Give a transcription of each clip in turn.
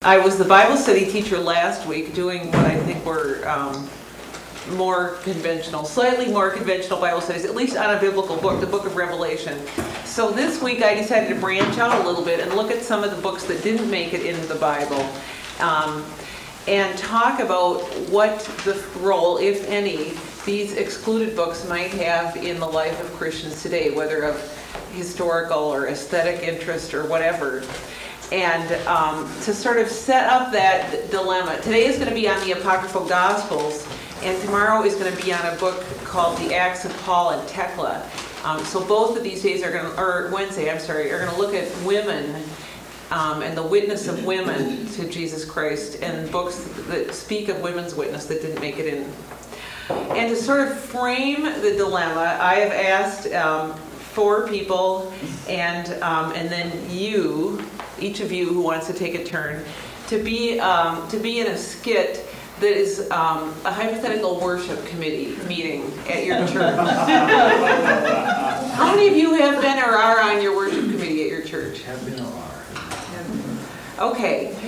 I was the Bible study teacher last week doing what I think were more conventional, slightly more conventional Bible studies, at least on a biblical book, the book of Revelation. So this week I decided to branch out a little bit and look at some of the books that didn't make it into the Bible and talk about what the role, if any, these excluded books might have in the life of Christians today, whether of historical or aesthetic interest or whatever. And to sort of set up that dilemma, today is going to be on the Apocryphal Gospels, and tomorrow is going to be on a book called The Acts of Paul and Thecla. So both of these days are going to, or Wednesday, are going to look at women and the witness of women to Jesus Christ, and books that speak of women's witness that didn't make it in. And to sort of frame the dilemma, I have asked four people, and then you, each of you who wants to take a turn, to be in a skit that is a hypothetical worship committee meeting at your church. How many of you have been or are on your worship committee at your church? Have been or are. Okay.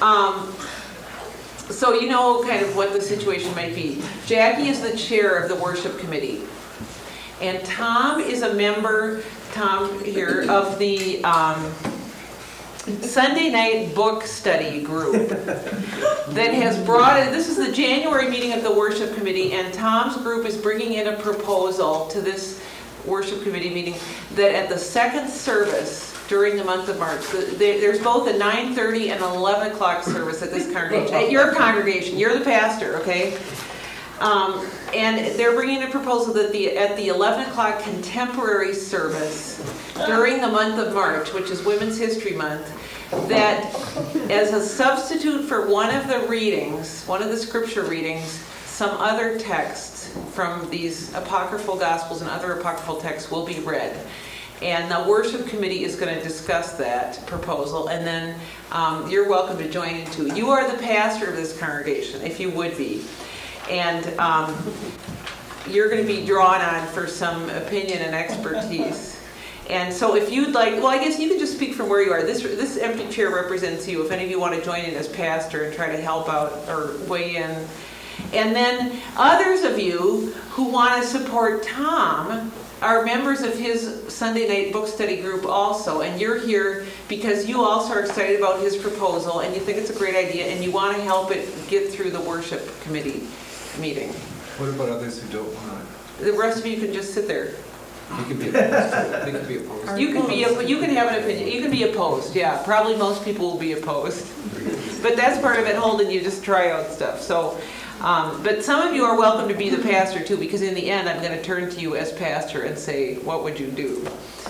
So you know kind of what the situation might be. Jackie is the chair of the worship committee. And Tom is a member, Tom here, of the Sunday night book study group that has brought in, this is the January meeting of the worship committee, and Tom's group is bringing in a proposal to this worship committee meeting that at the second service during the month of March, there's both a 9:30 and 11 o'clock service at this congregation, at your congregation, you're the pastor, okay? And they're bringing a proposal that at the 11 o'clock contemporary service during the month of March, which is Women's History Month, that as a substitute for one of the readings, one of the scripture readings, some other texts from these apocryphal gospels and other apocryphal texts will be read. And the worship committee is going to discuss that proposal, and then you're welcome to join in too. You are the pastor of this congregation, if you would be. And you're going to be drawn on for some opinion and expertise. And so if you'd like, well, I guess you can just speak from where you are. This empty chair represents you, if any of you want to join in as pastor and try to help out or weigh in. And then others of you who want to support Tom are members of his Sunday night book study group also, and you're here because you also are excited about his proposal and you think it's a great idea and you want to help it get through the worship committee meeting. What about others who don't want The rest of you can just sit there. it? You can be opposed. They can be opposed. You can have an opinion. You can be opposed, yeah. Probably most people will be opposed. But that's part of it, holding you just try out stuff. So, but some of you are welcome to be the pastor too, because in the end I'm going to turn to you as pastor and say, what would you do?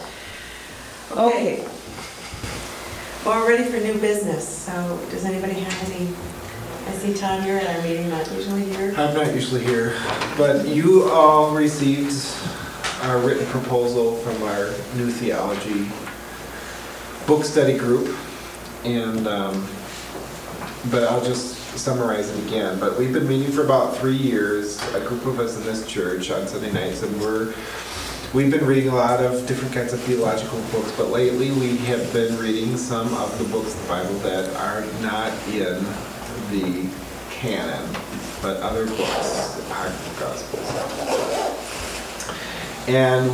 Okay. Well, we're ready for new business. So does anybody have any? I see Tom, you're at our meeting, not usually here. I'm not usually here, but you all received our written proposal from our new theology book study group, and but I'll just summarize it again. But we've been meeting for about 3 years, a group of us in this church on Sunday nights, and we've been reading a lot of different kinds of theological books, but lately we have been reading some of the books of the Bible that are not in the canon, but other books, the Apocryphal Gospels. And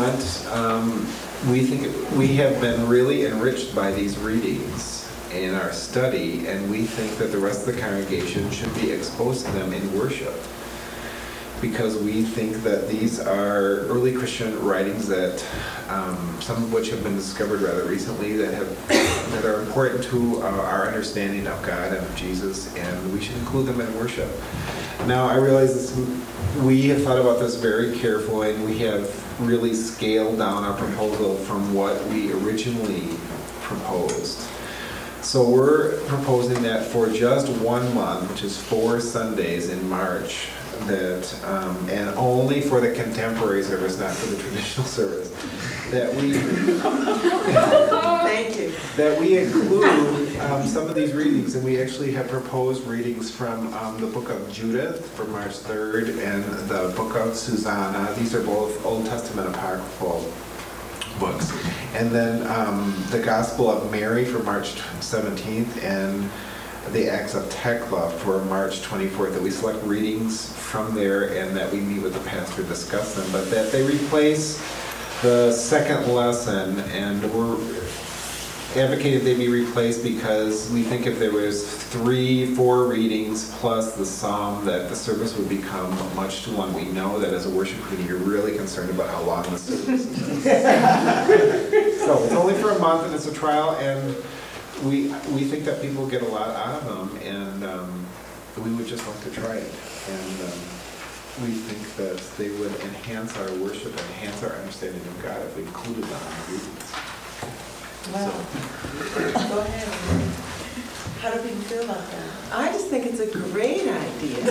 we think we have been really enriched by these readings in our study, and we think that the rest of the congregation should be exposed to them in worship, because we think that these are early Christian writings that some of which have been discovered rather recently that are important to our understanding of God and of Jesus, and we should include them in worship. Now, I realize we have thought about this very carefully, and we have really scaled down our proposal from what we originally proposed. So we're proposing that for just 1 month, which is 4 Sundays in March, that and only for the contemporary service, not for the traditional service, that we Thank you. that we include some of these readings, and we actually have proposed readings from the book of Judith for March 3rd and the book of Susanna. These are both Old Testament apocryphal books. And then the Gospel of Mary for March 17th and the Acts of Tekla for March 24th, that we select readings from there and that we meet with the pastor to discuss them, but that they replace the second lesson, and we're advocated they be replaced because we think if there was 3-4 readings plus the psalm, that the service would become much too long. We know that as a worship committee, you're really concerned about how long the service is. So it's only for a month and it's a trial, and we think that people get a lot out of them, and we would just like to try it. And we think that they would enhance our worship, enhance our understanding of God if we included them in the readings. Wow. Go ahead. How do people feel about that? I just think it's a great idea.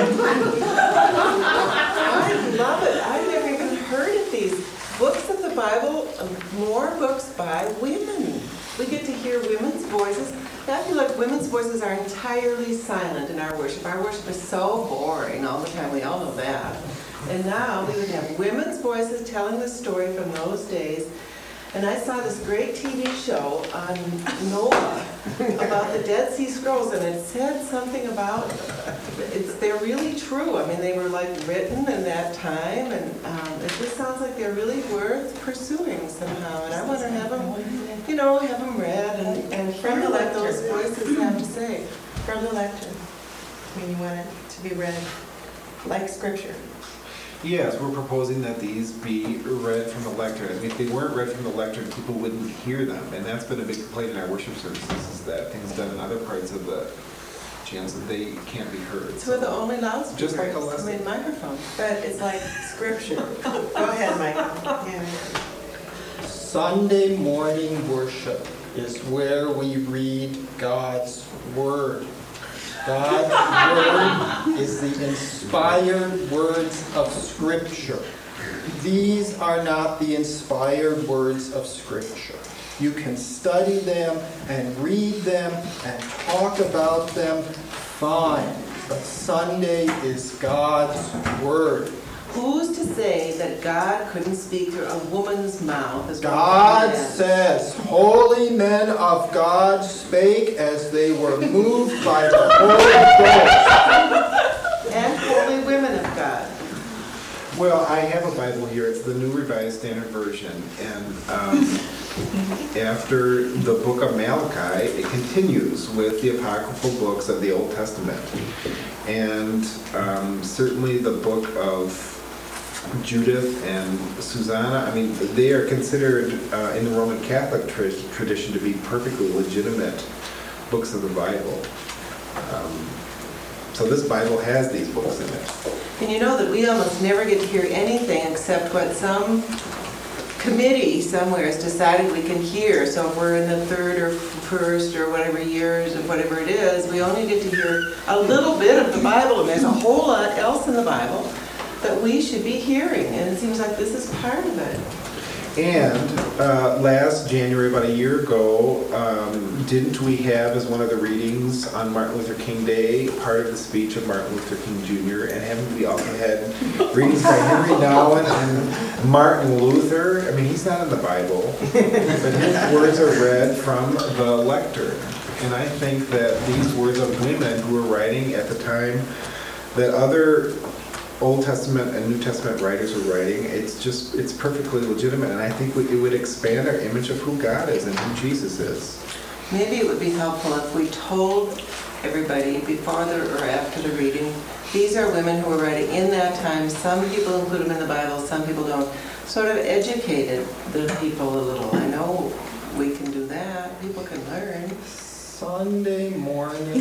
I love it. I've never even heard of these books of the Bible, more books by women. We get to hear women's voices. I feel like women's voices are entirely silent in our worship. Our worship is so boring all the time. We all know that. And now we would have women's voices telling the story from those days. And I saw this great TV show on Noah about the Dead Sea Scrolls, and it said something about, they're really true. I mean, they were like written in that time, and it just sounds like they're really worth pursuing somehow. And I want to have them, have them read and From hear the what those lectern. voices have to say. From the lectern. I mean, you want it to be read like scripture. Yes, we're proposing that these be read from the lectern. I mean, if they weren't read from the lectern, people wouldn't hear them. And that's been a big complaint in our worship services, is that things done in other parts of the channels, that they can't be heard. So we're the only loudspeakers. Just like a lesson. I mean, microphone. But it's like scripture. Go ahead, Michael. Yeah. Sunday morning worship is where we read God's Word. God's Word is the inspired words of Scripture. These are not the inspired words of Scripture. You can study them and read them and talk about them, fine. But Sunday is God's Word. Who's to say that God couldn't speak through a woman's mouth? As God well as says, holy men of God spake as they were moved by the Holy Ghost. and holy women of God. Well, I have a Bible here. It's the New Revised Standard Version. And after the book of Malachi, it continues with the apocryphal books of the Old Testament. And certainly the book of Judith and Susanna, I mean, they are considered in the Roman Catholic tradition to be perfectly legitimate books of the Bible. So this Bible has these books in it. And you know that we almost never get to hear anything except what some committee somewhere has decided we can hear. So if we're in the third or first or whatever years of whatever it is, we only get to hear a little bit of the Bible, and there's a whole lot else in the Bible that we should be hearing, and it seems like this is part of it. And last January, about a year ago, didn't we have as one of the readings on Martin Luther King Day part of the speech of Martin Luther King Jr.? And haven't we also had readings by Henry Nouwen and Martin Luther? I mean, he's not in the Bible, but his words are read from the lectern. And I think that these words of women who were writing at the time that other Old Testament and New Testament writers were writing, it's perfectly legitimate, and I think it would expand our image of who God is and who Jesus is. Maybe it would be helpful if we told everybody before or after the reading, these are women who were writing in that time. Some people include them in the Bible, some people don't. Sort of educated the people a little. I know we can do that. People can learn. Sunday morning,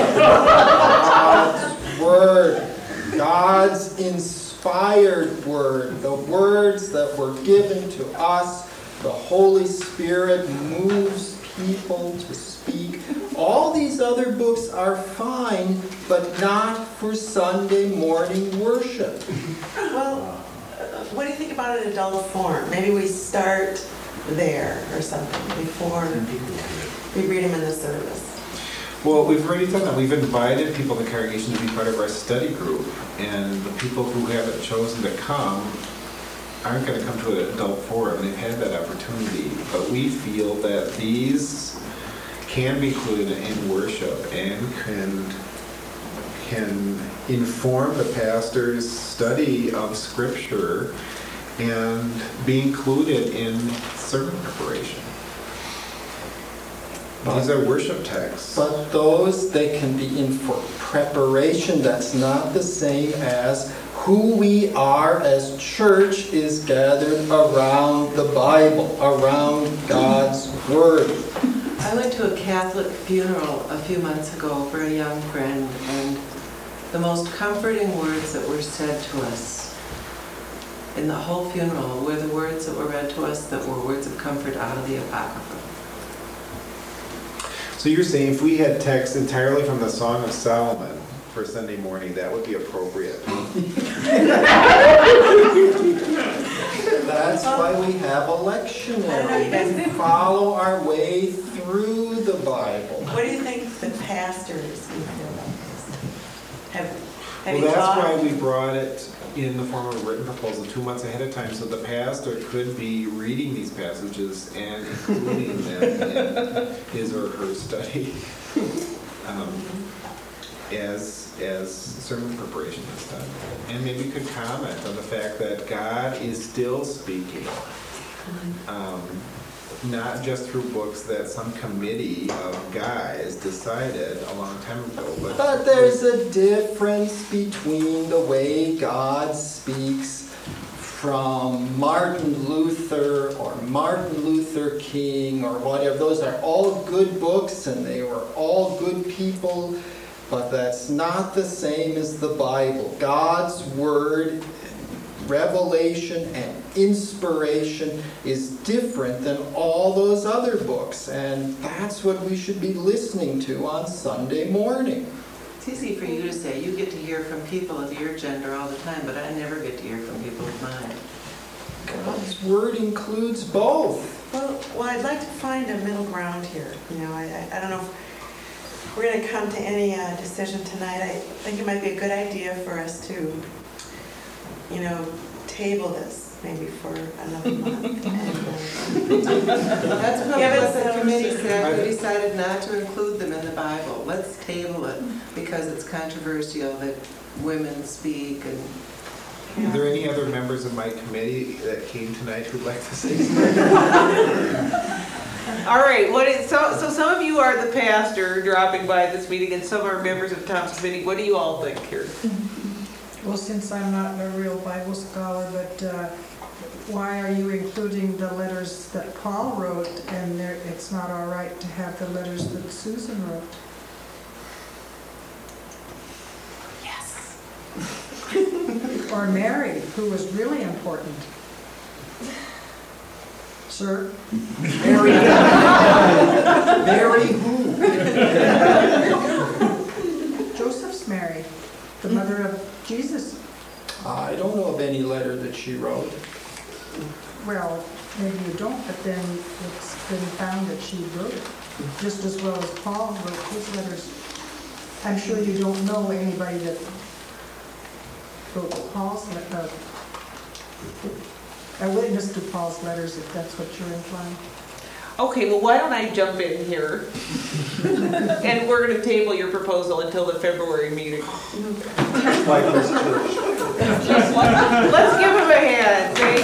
God's Word. God's inspired Word, the words that were given to us, the Holy Spirit moves people to speak. All these other books are fine, but not for Sunday morning worship. Well, what do you think about an adult form? Maybe we start there or something before we read them in the service. Well, we've already done that. We've invited people in the congregation to be part of our study group, and the people who haven't chosen to come, aren't going to come to an adult forum. They've had that opportunity, but we feel that these can be included in worship and can inform the pastor's study of Scripture and be included in sermon preparation. These are worship texts. But those, they can be in for preparation. That's not the same as who we are as church is gathered around the Bible, around God's Word. I went to a Catholic funeral a few months ago for a young friend, and the most comforting words that were said to us in the whole funeral were the words that were read to us that were words of comfort out of the Apocrypha. So you're saying if we had text entirely from the Song of Solomon for Sunday morning, that would be appropriate? That's why we have a lectionary. We follow our way through the Bible. What do you think the pastors would feel about this? Have Well, you that's thought? why we brought it in the form of a written proposal 2 months ahead of time, so the pastor could be reading these passages and including them in his or her study as sermon preparation is done. And maybe could comment on the fact that God is still speaking, not just through books that some committee of guys decided a long time ago. But there's a difference between the way God speaks from Martin Luther or Martin Luther King or whatever. Those are all good books and they were all good people, but that's not the same as the Bible. God's Word, revelation and inspiration is different than all those other books, and that's what we should be listening to on Sunday morning. It's easy for you to say, you get to hear from people of your gender all the time, but I never get to hear from people of mine. God's Word includes both. Well, I'd like to find a middle ground here. You know, I don't know if we're going to come to any decision tonight. I think it might be a good idea for us to, table this maybe for another month. That's probably Yeah, but what the committee some- said. We decided not to include them in the Bible. Let's table it because it's controversial that women speak and Are there any other members of my committee that came tonight who'd like to say something? All right, so some of you are the pastor dropping by this meeting, and some are members of Tom's committee. What do you all think here? Well, since I'm not a real Bible scholar, but why are you including the letters that Paul wrote, and it's not all right to have the letters that Susan wrote? Yes. Or Mary, who was really important. Sir? Mary who? Joseph's Mary, the mother of Jesus. I don't know of any letter that she wrote. Well, maybe you don't, but then it's been found that she wrote it, just as well as Paul wrote his letters. I'm sure you don't know anybody that wrote Paul's a witness to Paul's letters, if that's what you're implying. Okay, well, why don't I jump in here? And we're going to table your proposal until the February meeting. Like this church. Let's give him a hand. Thank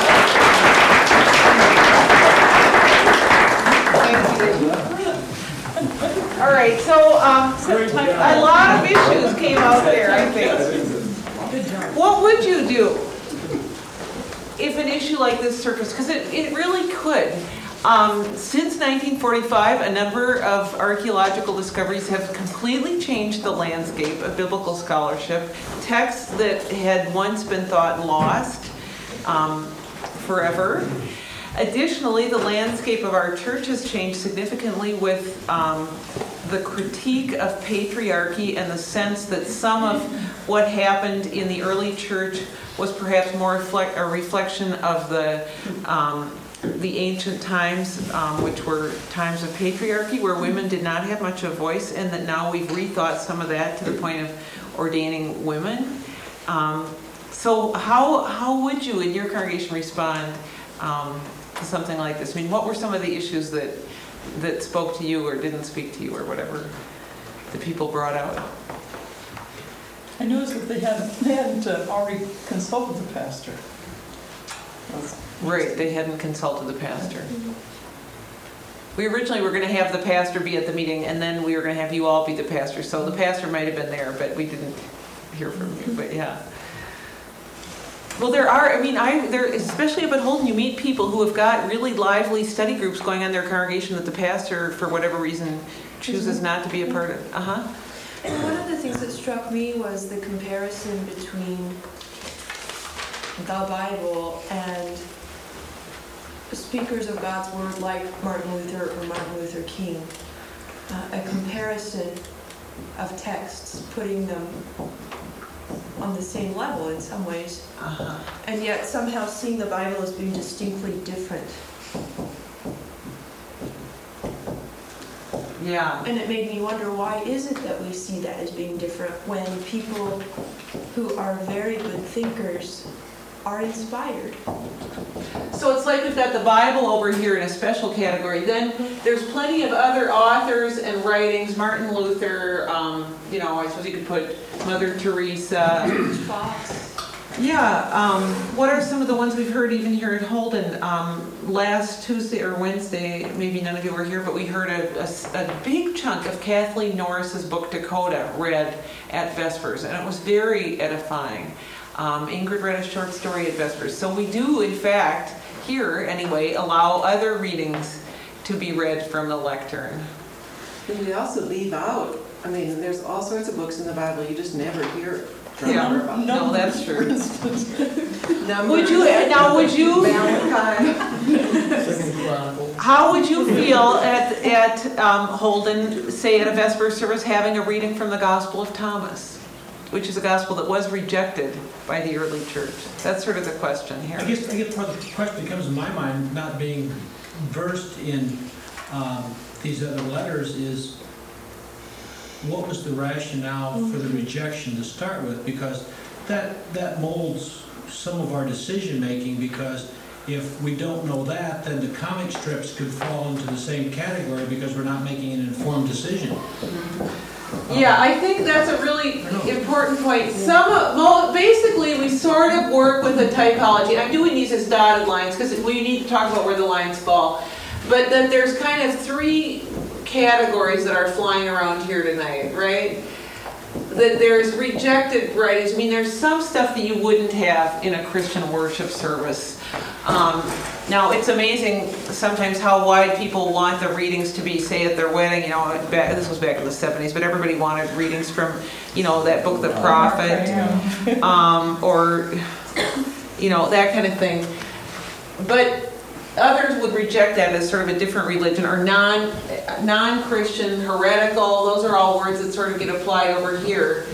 you. All right, so a lot of issues came out there, I think. Good job. What would you do if an issue like this surfaced? Because it really could. Since 1945, a number of archaeological discoveries have completely changed the landscape of biblical scholarship. Texts that had once been thought lost forever. Additionally, the landscape of our church has changed significantly with the critique of patriarchy and the sense that some of what happened in the early church was perhaps more a reflection of the ancient times, which were times of patriarchy, where women did not have much of a voice, and that now we've rethought some of that to the point of ordaining women. So how would you in your congregation respond to something like this? I mean, what were some of the issues that spoke to you or didn't speak to you or whatever the people brought out? I noticed that they hadn't already consulted the pastor. Right, they hadn't consulted the pastor. We originally were going to have the pastor be at the meeting, and then we were going to have you all be the pastor. So the pastor might have been there, but we didn't hear from you. But yeah. Well, there are. I mean, especially up at Holden, you meet people who have got really lively study groups going on in their congregation that the pastor, for whatever reason, chooses not to be a part of. And one of the things that struck me was the comparison between the Bible and speakers of God's Word like Martin Luther or Martin Luther King. A comparison of texts, putting them on the same level in some ways, and yet somehow seeing the Bible as being distinctly different. Yeah. And it made me wonder, why is it that we see that as being different when people who are very good thinkers are inspired? So it's like we've got the Bible over here in a special category. Then there's plenty of other authors and writings. Martin Luther, I suppose you could put Mother Teresa. Fox. Yeah, what are some of the ones we've heard even here at Holden? Last Tuesday or Wednesday, maybe none of you were here, but we heard a big chunk of Kathleen Norris's book Dakota read at Vespers, and it was very edifying. Ingrid read a short story at Vespers. So we do, in fact, here anyway, allow other readings to be read from the lectern. And we also leave out, I mean, there's all sorts of books in the Bible you just never hear Yeah, about. no, that's true. Numbers. Would you Malachi. how would you feel at Holden, say at a Vesper service, having a reading from the Gospel of Thomas, which is a gospel that was rejected by the early church? That's sort of the question here. I guess part of the question that comes in my mind, not being versed in these other letters, is what was the rationale for the rejection to start with? Because that molds some of our decision making, because if we don't know that, then the comic strips could fall into the same category because we're not making an informed decision. Yeah, I think that's a really important point. Basically, we sort of work with a typology. I'm doing these as dotted lines because we need to talk about where the lines fall. But that there's kind of three categories that are flying around here tonight, right? That there's rejected writings. I mean, there's some stuff that you wouldn't have in a Christian worship service. Now, it's amazing sometimes how wide people want the readings to be, say, at their wedding. This was back in the 70s, but everybody wanted readings from, that book, The Prophet, or, that kind of thing. But others would reject that as sort of a different religion, or non-Christian, heretical. Those are all words that sort of get applied over here.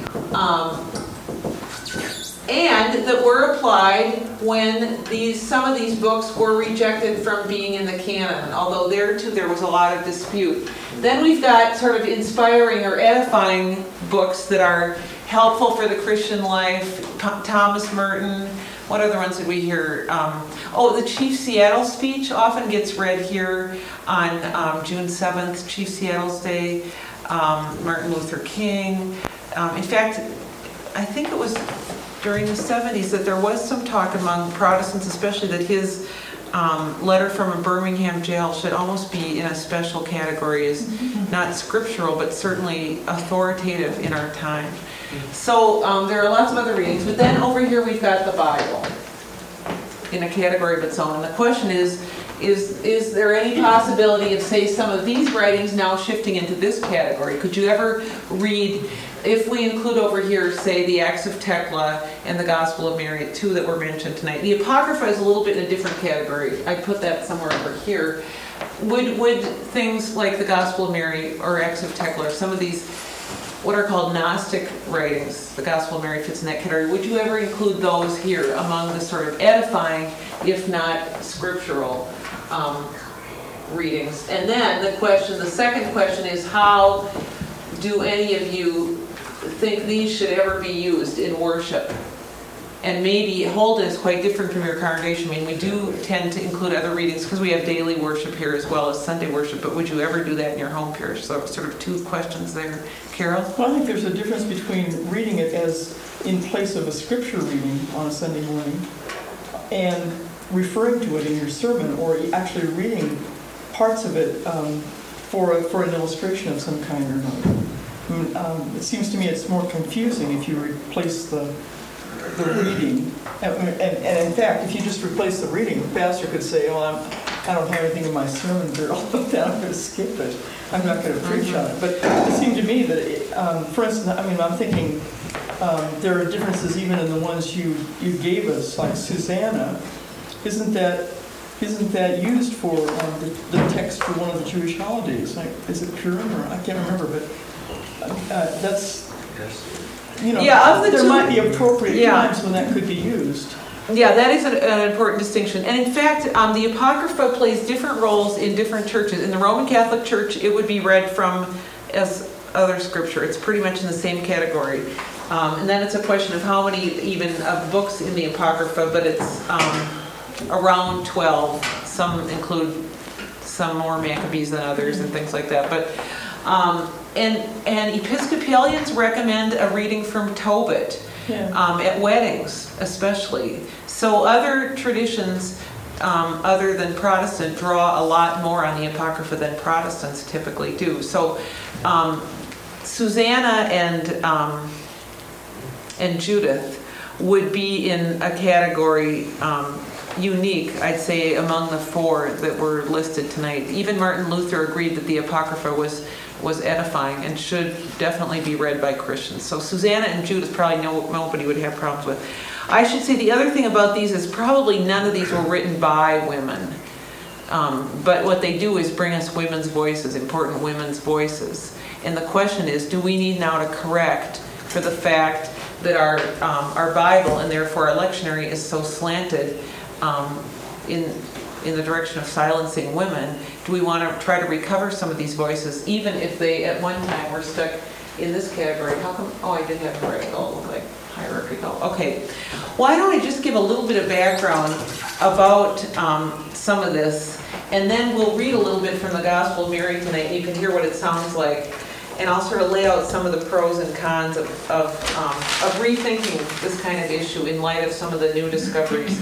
And that were applied when some of these books were rejected from being in the canon, although there too there was a lot of dispute. Then we've got sort of inspiring or edifying books that are helpful for the Christian life. Thomas Merton. What other ones did we hear? The Chief Seattle speech often gets read here on June 7th, Chief Seattle's Day. Martin Luther King. In fact, I think it was during the 70s that there was some talk among Protestants, especially, that his letter from a Birmingham jail should almost be in a special category as not scriptural, but certainly authoritative in our time. So there are lots of other readings, but then over here we've got the Bible in a category of its own. And the question is there any possibility of, say, some of these writings now shifting into this category? Could you ever read, if we include over here, say, the Acts of Thecla and the Gospel of Mary, two that were mentioned tonight. The Apocrypha is a little bit in a different category. I put that somewhere over here. Would things like the Gospel of Mary or Acts of Thecla, or some of these what are called Gnostic writings, the Gospel of Mary fits in that category, would you ever include those here among the sort of edifying, if not scriptural, readings? And then the second question is, how do any of you think these should ever be used in worship? And maybe Holden is quite different from your congregation. I mean, we do tend to include other readings because we have daily worship here as well as Sunday worship, but would you ever do that in your home parish? So sort of two questions there. Carol? Well, I think there's a difference between reading it as in place of a scripture reading on a Sunday morning and referring to it in your sermon, or actually reading parts of it for an illustration of some kind or another. I mean, it seems to me it's more confusing if you replace the reading. And in fact, if you just replace the reading, the pastor could say, well, I don't have anything in my sermon here, I'm going to skip it. I'm not going to preach on it. But it seemed to me that, for instance, I mean, I'm thinking there are differences even in the ones you gave us, like Susanna. Isn't that used for the text for one of the Jewish holidays? Like, is it Purim or I can't remember, but that's, you know, there might be appropriate times when that could be used. Yeah, that is an important distinction. And in fact, the Apocrypha plays different roles in different churches. In the Roman Catholic Church, it would be read from as other scripture. It's pretty much in the same category. And then it's a question of how many even books in the Apocrypha, but it's around 12. Some include some more Maccabees than others and things like that. But and Episcopalians recommend a reading from Tobit at weddings, especially. So other traditions, other than Protestant, draw a lot more on the Apocrypha than Protestants typically do. So Susanna and Judith would be in a category unique, I'd say, among the four that were listed tonight. Even Martin Luther agreed that the Apocrypha was edifying and should definitely be read by Christians. So Susanna and Judith probably nobody would have problems with. I should say the other thing about these is probably none of these were written by women. But what they do is bring us women's voices, important women's voices. And the question is, do we need now to correct for the fact that our Bible and therefore our lectionary is so slanted in the direction of silencing women? Do we want to try to recover some of these voices, even if they at one time were stuck in this category? How come? Oh, I did have it right. Oh, look like hierarchical. Okay. Why don't I just give a little bit of background about some of this, and then we'll read a little bit from the Gospel of Mary tonight, and you can hear what it sounds like. And I'll sort of lay out some of the pros and cons of rethinking this kind of issue in light of some of the new discoveries.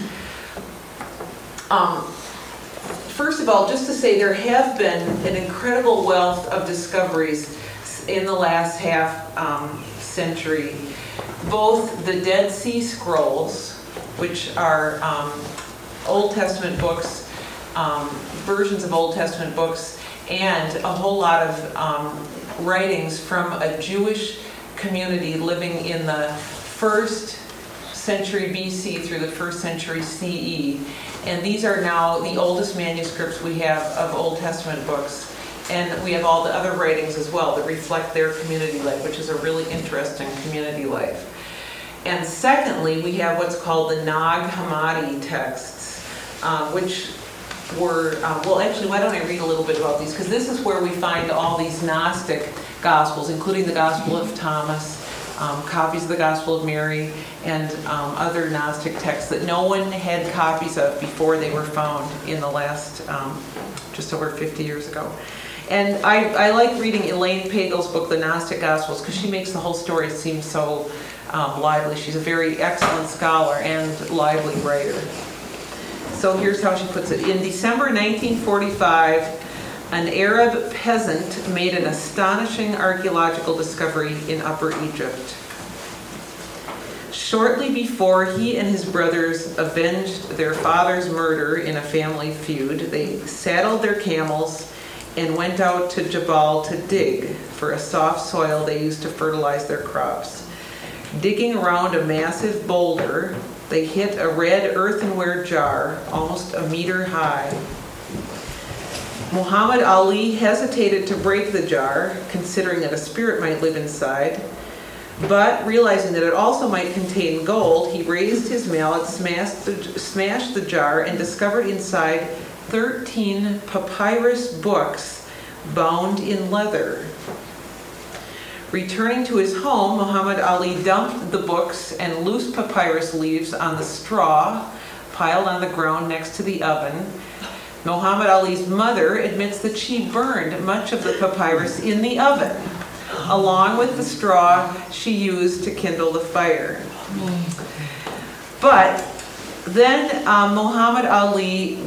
First of all, just to say there have been an incredible wealth of discoveries in the last half century. Both the Dead Sea Scrolls, which are Old Testament books, versions of Old Testament books, and a whole lot of writings from a Jewish community living in the 1st century BC through the 1st century CE. And these are now the oldest manuscripts we have of Old Testament books. And we have all the other writings as well that reflect their community life, which is a really interesting community life. And secondly, we have what's called the Nag Hammadi texts, which were, well actually, why don't I read a little bit about these? Because this is where we find all these Gnostic Gospels, including the Gospel of Thomas, copies of the Gospel of Mary, and other Gnostic texts that no one had copies of before they were found in the last, just over 50 years ago. And I like reading Elaine Pagel's book, The Gnostic Gospels, because she makes the whole story seem so lively. She's a very excellent scholar and lively writer. So here's how she puts it. In December 1945, an Arab peasant made an astonishing archaeological discovery in Upper Egypt. Shortly before he and his brothers avenged their father's murder in a family feud, they saddled their camels and went out to Jabal to dig for a soft soil they used to fertilize their crops. Digging around a massive boulder, they hit a red earthenware jar, almost a meter high. Muhammad Ali hesitated to break the jar, considering that a spirit might live inside. But realizing that it also might contain gold, he raised his mallet, smashed the jar, and discovered inside 13 papyrus books bound in leather. Returning to his home, Muhammad Ali dumped the books and loose papyrus leaves on the straw piled on the ground next to the oven. Muhammad Ali's mother admits that she burned much of the papyrus in the oven, along with the straw she used to kindle the fire. But then Muhammad Ali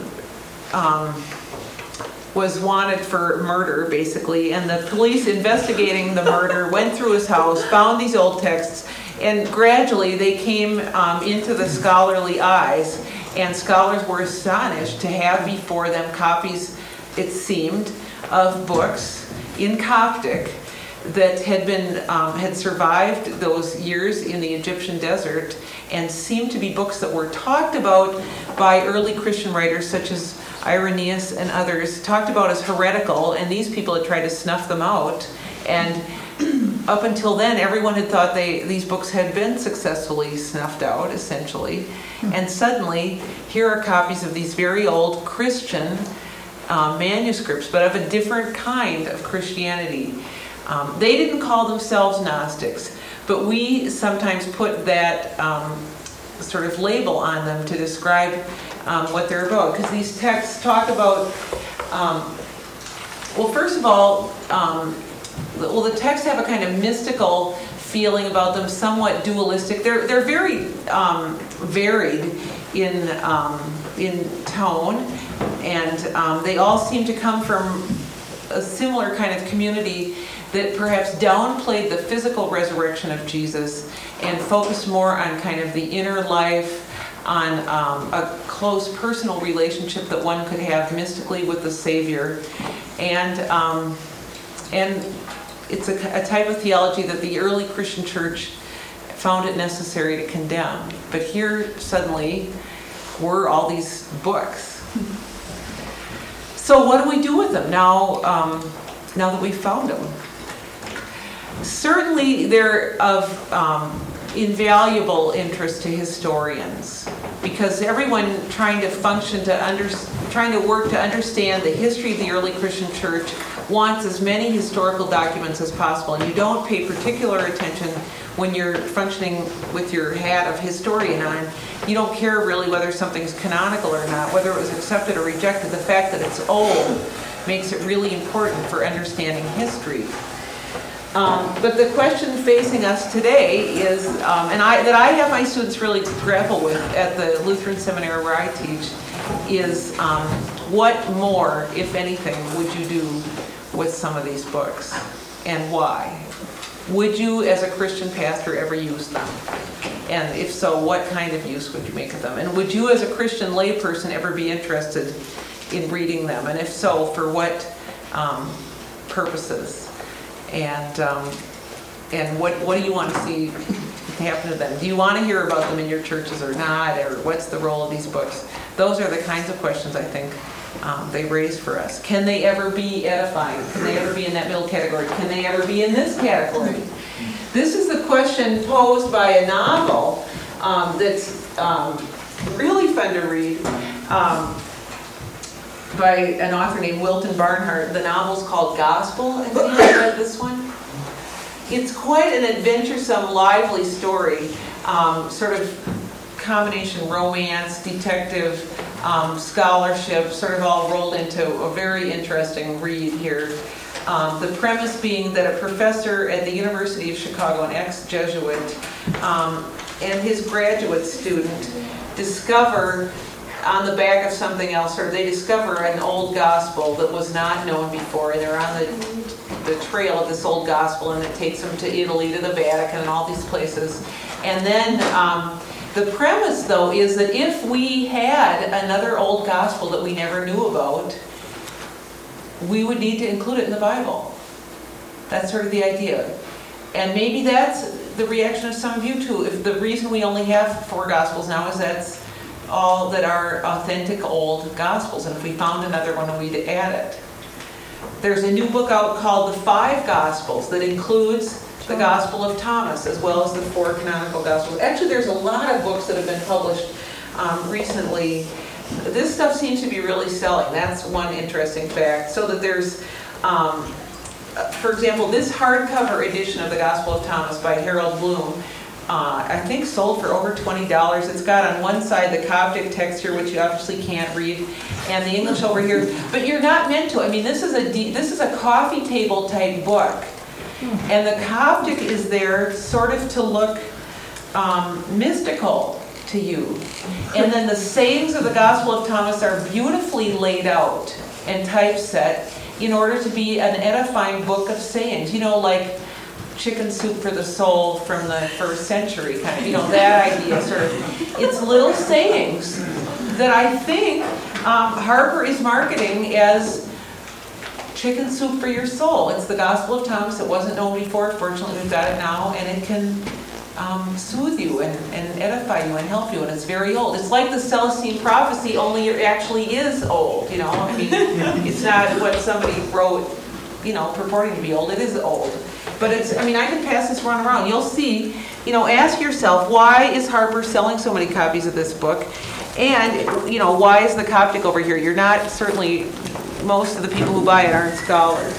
was wanted for murder, basically, and the police investigating the murder went through his house, found these old texts, and gradually they came into the scholarly eyes, and scholars were astonished to have before them copies, it seemed, of books in Coptic that had survived those years in the Egyptian desert and seemed to be books that were talked about by early Christian writers such as Irenaeus and others, talked about as heretical, and these people had tried to snuff them out. And up until then, everyone had thought these books had been successfully snuffed out, essentially. And suddenly, here are copies of these very old Christian manuscripts, but of a different kind of Christianity. They didn't call themselves Gnostics, but we sometimes put that sort of label on them to describe what they're about. Because these texts talk about, well, first of all, the texts have a kind of mystical feeling about them, somewhat dualistic. They're very varied in tone, and they all seem to come from a similar kind of community that perhaps downplayed the physical resurrection of Jesus and focused more on kind of the inner life, on a close personal relationship that one could have mystically with the Savior. And it's a type of theology that the early Christian church found it necessary to condemn. But here suddenly were all these books. So what do we do with them now that we've found them? Certainly they're of invaluable interest to historians, because everyone trying to work to understand the history of the early Christian church wants as many historical documents as possible. And you don't pay particular attention when you're functioning with your hat of historian on. You don't care really whether something's canonical or not, whether it was accepted or rejected. The fact that it's old makes it really important for understanding history. But the question facing us today is, that I have my students really grapple with at the Lutheran Seminary where I teach, is what more, if anything, would you do with some of these books, and why? Would you, as a Christian pastor, ever use them? And if so, what kind of use would you make of them? And would you, as a Christian layperson, ever be interested in reading them? And if so, for what purposes? And what do you want to see happen to them? Do you want to hear about them in your churches or not? Or what's the role of these books? Those are the kinds of questions I think they raise for us. Can they ever be edifying? Can they ever be in that middle category? Can they ever be in this category? This is the question posed by a novel that's really fun to read. By an author named Wilton Barnhart. The novel's called Gospel. Have you read this one? It's quite an adventuresome, lively story, sort of combination romance, detective, scholarship, sort of all rolled into a very interesting read here. The premise being that a professor at the University of Chicago, an ex-Jesuit, and his graduate student discover on the back of something else, or they discover an old gospel that was not known before, and they're on the trail of this old gospel, and it takes them to Italy, to the Vatican, and all these places. And then the premise, though, is that if we had another old gospel that we never knew about, we would need to include it in the Bible. That's sort of the idea. And maybe that's the reaction of some of you, too. If the reason we only have 4 gospels now is that's all that are authentic old gospels, and if we found another one, we'd add it. There's a new book out called The 5 Gospels that includes the Gospel of Thomas as well as the 4 canonical gospels. Actually, there's a lot of books that have been published recently. This stuff seems to be really selling. That's one interesting fact. So that there's for example, this hardcover edition of the Gospel of Thomas by Harold Bloom, I think sold for over $20. It's got on one side the Coptic text here, which you obviously can't read, and the English over here. But you're not meant to. I mean, this is a coffee table type book, and the Coptic is there sort of to look mystical to you. And then the sayings of the Gospel of Thomas are beautifully laid out and typeset in order to be an edifying book of sayings. You know, like chicken soup for the soul from the 1st century, kind of, you know, that idea sort of. It's little sayings that I think Harper is marketing as chicken soup for your soul. It's the Gospel of Thomas. It wasn't known before. Fortunately, we've got it now, and it can soothe you and edify you and help you, and it's very old. It's like the Celestine Prophecy, only it actually is old, you know. I mean, it's not what somebody wrote, you know, purporting to be old. It is old. But it's, I mean, I can pass this one around. You'll see, you know, ask yourself, why is Harper selling so many copies of this book? And, you know, why is the Coptic over here? You're not, certainly, most of the people who buy it aren't scholars.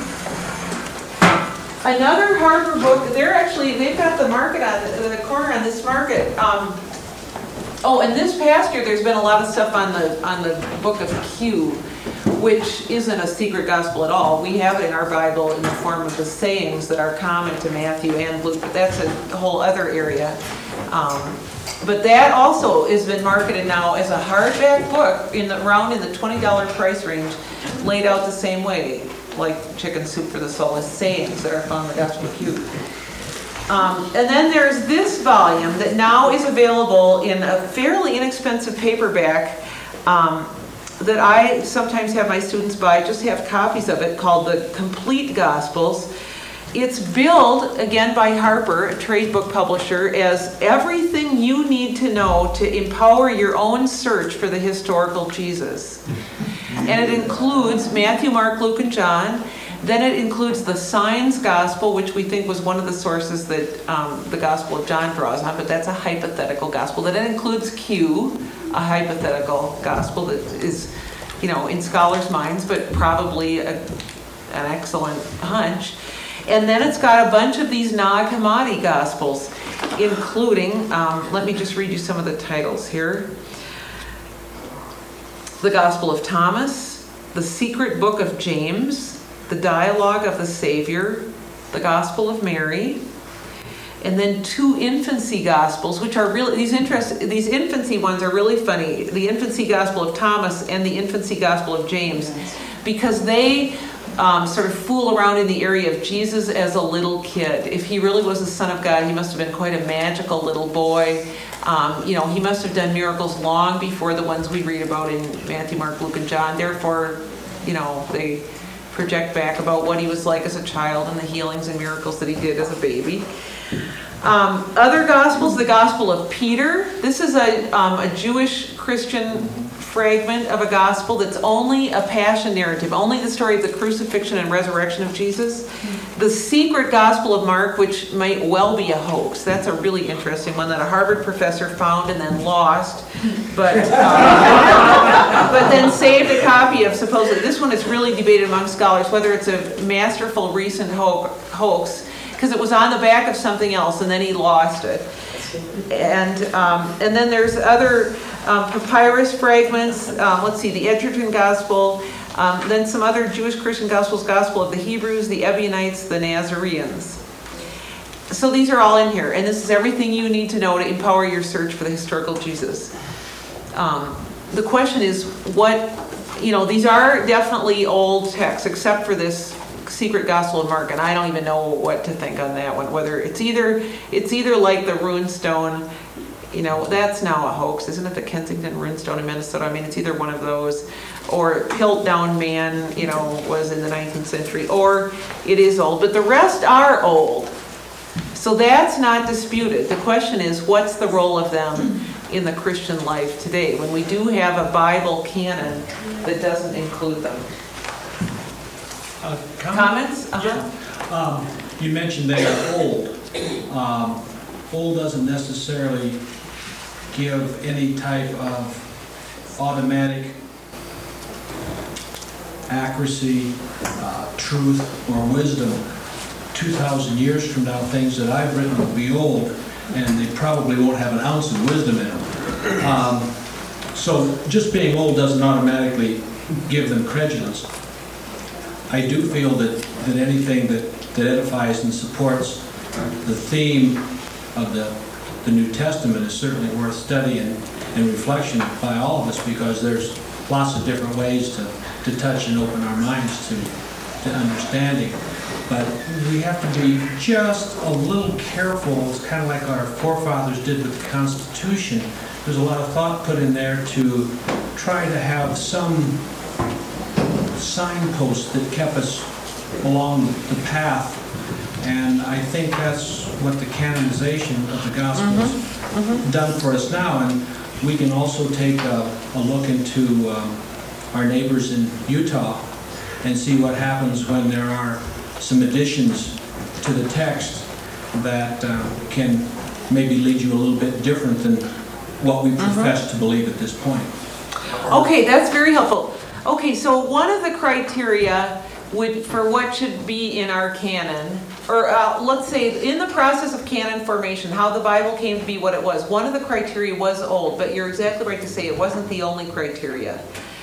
Another Harper book, they've got the market on the corner on this market. Oh, and this past year, there's been a lot of stuff on the book of Q, which isn't a secret gospel at all. We have it in our Bible in the form of the sayings that are common to Matthew and Luke, but that's a whole other area. But that also has been marketed now as a hardback book around in the $20 price range, laid out the same way, like chicken soup for the soul, as sayings that are found in the Gospel of Q. And then there's this volume that now is available in a fairly inexpensive paperback that I sometimes have my students buy, just have copies of it, called The Complete Gospels. It's billed, again by Harper, a trade book publisher, as everything you need to know to empower your own search for the historical Jesus. And it includes Matthew, Mark, Luke, and John. Then it includes the Signs Gospel, which we think was one of the sources that the Gospel of John draws on, but that's a hypothetical gospel. Then it includes Q, a hypothetical gospel that is, you know, in scholars' minds, but probably an excellent hunch. And then it's got a bunch of these Nag Hammadi Gospels, including, let me just read you some of the titles here. The Gospel of Thomas, the Secret Book of James, the Dialogue of the Savior, the Gospel of Mary, and then 2 infancy Gospels, which are really, these infancy ones are really funny. The Infancy Gospel of Thomas and the Infancy Gospel of James, because they sort of fool around in the area of Jesus as a little kid. If he really was the Son of God, he must have been quite a magical little boy. You know, he must have done miracles long before the ones we read about in Matthew, Mark, Luke, and John. Therefore, you know, they project back about what he was like as a child and the healings and miracles that he did as a baby. Other Gospels, the Gospel of Peter. This is a Jewish Christian fragment of a gospel that's only a passion narrative, only the story of the crucifixion and resurrection of Jesus. The Secret Gospel of Mark, which might well be a hoax. That's a really interesting one that a Harvard professor found and then lost, but then saved a copy of, supposedly. This one is really debated among scholars, whether it's a masterful recent hoax, because it was on the back of something else and then he lost it. And then there's other papyrus fragments. Let's see, the Edgerton Gospel, then some other Jewish Christian Gospels, Gospel of the Hebrews, the Ebionites, the Nazarenes. So these are all in here, and this is everything you need to know to empower your search for the historical Jesus. The question is, these are definitely old texts, except for this Secret Gospel of Mark, and I don't even know what to think on that one. Whether it's either like the Runestone, that's now a hoax, isn't it? The Kensington Runestone in Minnesota. I mean, it's either one of those, or Piltdown Man, was in the 19th century, or it is old. But the rest are old, so that's not disputed. The question is, what's the role of them in the Christian life today, when we do have a Bible canon that doesn't include them? Comments? Yeah. You mentioned they are old. Old doesn't necessarily give any type of automatic accuracy, truth, or wisdom. 2,000 years from now, things that I've written will be old, and they probably won't have an ounce of wisdom in them. So just being old doesn't automatically give them credulence. I do feel that anything that edifies and supports the theme of the New Testament is certainly worth study and reflection by all of us, because there's lots of different ways to touch and open our minds to understanding. But we have to be just a little careful. It's kind of like our forefathers did with the Constitution. There's a lot of thought put in there to try to have some signposts that kept us along the path. And I think that's what the canonization of the Gospels done for us now. And we can also take a look into our neighbors in Utah and see what happens when there are some additions to the text that can maybe lead you a little bit different than what we profess to believe at this point. Okay, that's very helpful. Okay, so one of the criteria for what should be in our canon, or let's say in the process of canon formation, how the Bible came to be what it was, one of the criteria was old, but you're exactly right to say it wasn't the only criteria.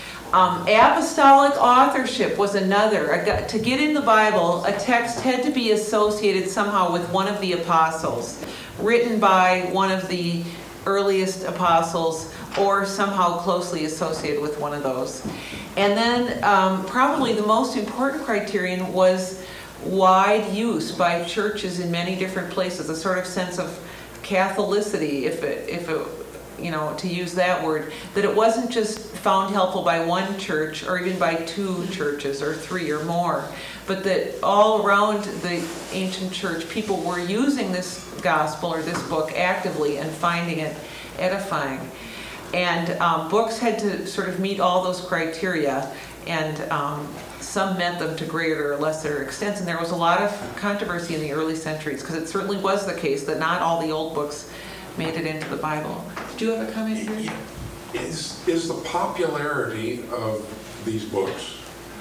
Apostolic authorship was another. To get in the Bible, a text had to be associated somehow with one of the apostles, written by one of the earliest apostles, or somehow closely associated with one of those. And then probably the most important criterion was wide use by churches in many different places, a sort of sense of Catholicity, if it to use that word, that it wasn't just found helpful by one church or even by two churches or three or more, but that all around the ancient church people were using this gospel or this book actively and finding it edifying. And books had to sort of meet all those criteria, and some met them to greater or lesser extents. And there was a lot of controversy in the early centuries, because it certainly was the case that not all the old books made it into the Bible. Do you have a comment here? Is the popularity of these books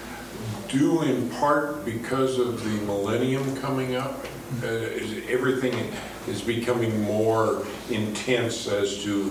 due in part because of the millennium coming up? Everything is becoming more intense as to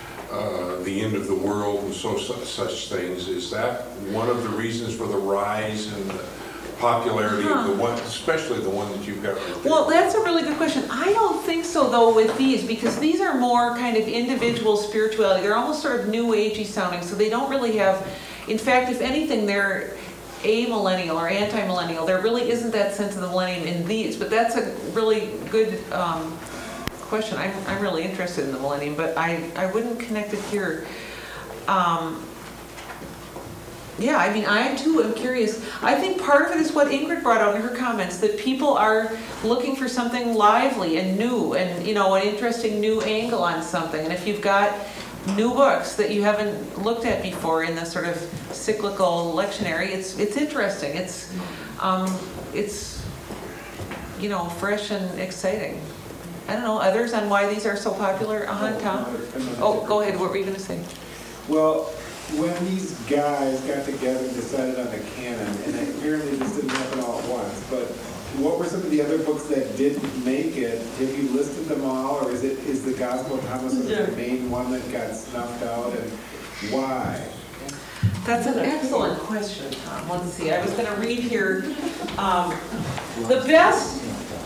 the end of the world and such things. Is that one of the reasons for the rise in the popularity of the one, especially the one that you've got right there? Well, that's a really good question. I don't think so, though, with these, because these are more kind of individual spirituality. They're almost sort of new agey sounding, so they don't really have, in fact, if anything, they're amillennial or anti-millennial. There really isn't that sense of the millennium in these, but that's a really good question. I'm really interested in the millennium, but I wouldn't connect it here. Yeah, I mean, I too am curious. I think part of it is what Ingrid brought out in her comments, that people are looking for something lively and new and, an interesting new angle on something. And if you've got new books that you haven't looked at before in the sort of cyclical lectionary, it's interesting. It's fresh and exciting. I don't know, others on why these are so popular? Tom? Oh, go ahead, what were you going to say? Well, when these guys got together and decided on the canon, and apparently this didn't happen all at once, but what were some of the other books that didn't make it? Have you listed them all, or is the Gospel of Thomas the main one that got snuffed out, and why? That's an excellent question, Tom. Let's see, I was going to read here. The best...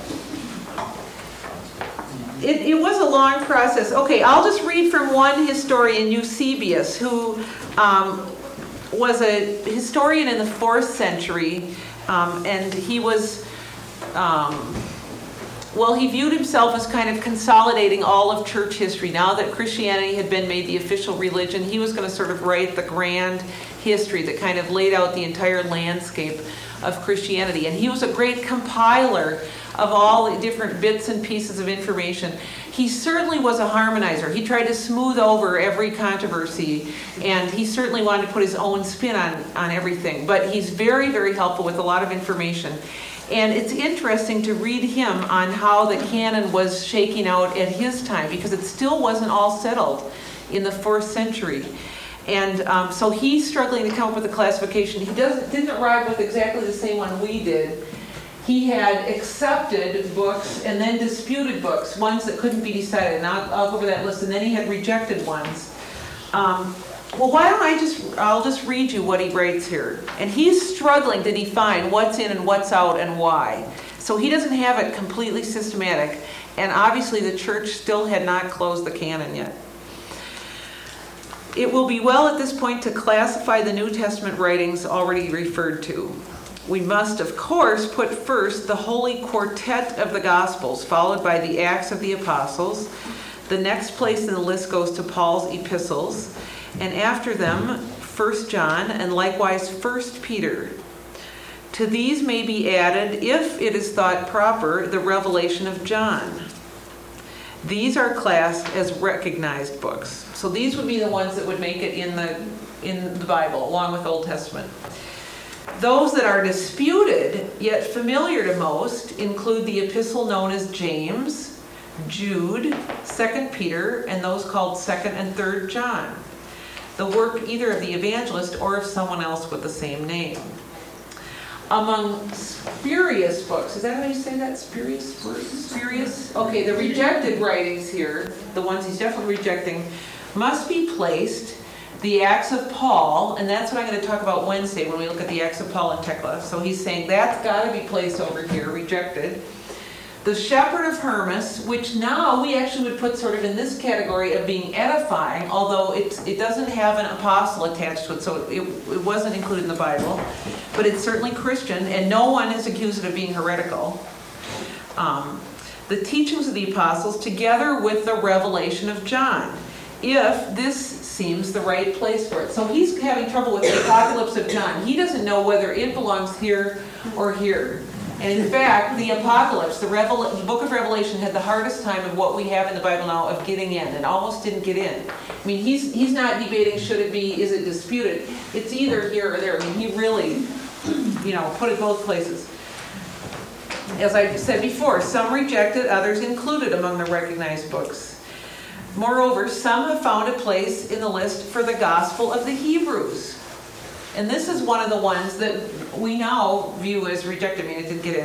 It was a long process. Okay, I'll just read from one historian, Eusebius, who was a historian in the 4th century, and he was, he viewed himself as kind of consolidating all of church history. Now that Christianity had been made the official religion, he was going to sort of write the grand history that kind of laid out the entire landscape of Christianity. And he was a great compiler of all the different bits and pieces of information. He certainly was a harmonizer. He tried to smooth over every controversy, and he certainly wanted to put his own spin on everything. But he's very, very helpful with a lot of information. And it's interesting to read him on how the canon was shaking out at his time, because it still wasn't all settled in the 4th century. And so he's struggling to come up with a classification. He didn't arrive with exactly the same one we did. He had accepted books and then disputed books, ones that couldn't be decided. And I'll go over that list. And then he had rejected ones. Well, why don't I'll just read you what he writes here. And he's struggling to define what's in and what's out and why. So he doesn't have it completely systematic. And obviously the church still had not closed the canon yet. It will be well at this point to classify the New Testament writings already referred to. We must, of course, put first the holy quartet of the Gospels, followed by the Acts of the Apostles. The next place in the list goes to Paul's epistles, and after them, 1 John, and likewise 1 Peter. To these may be added, if it is thought proper, the Revelation of John. These are classed as recognized books. So these would be the ones that would make it in the Bible, along with Old Testament. Those that are disputed, yet familiar to most, include the epistle known as James, Jude, 2 Peter, and those called 2nd and 3rd John. The work either of the evangelist or of someone else with the same name. Among spurious books, is that how you say that? Spurious? Spurious? Okay, the rejected writings here, the ones he's definitely rejecting, must be placed the Acts of Paul, and that's what I'm going to talk about Wednesday when we look at the Acts of Paul and Thecla. So he's saying that's got to be placed over here, rejected. The Shepherd of Hermas, which now we actually would put sort of in this category of being edifying, although it doesn't have an apostle attached to it, so it wasn't included in the Bible. But it's certainly Christian, and no one is accused of being heretical. The teachings of the apostles, together with the revelation of John, if this seems the right place for it. So he's having trouble with the Apocalypse of John. He doesn't know whether it belongs here or here. And in fact, the Apocalypse, the book of Revelation, had the hardest time of what we have in the Bible now of getting in, and almost didn't get in. I mean, he's not debating should it be, is it disputed. It's either here or there. I mean, he really, put it both places. As I said before, some rejected, others included among the recognized books. Moreover, some have found a place in the list for the Gospel of the Hebrews. And this is one of the ones that we now view as rejected. I mean, it didn't get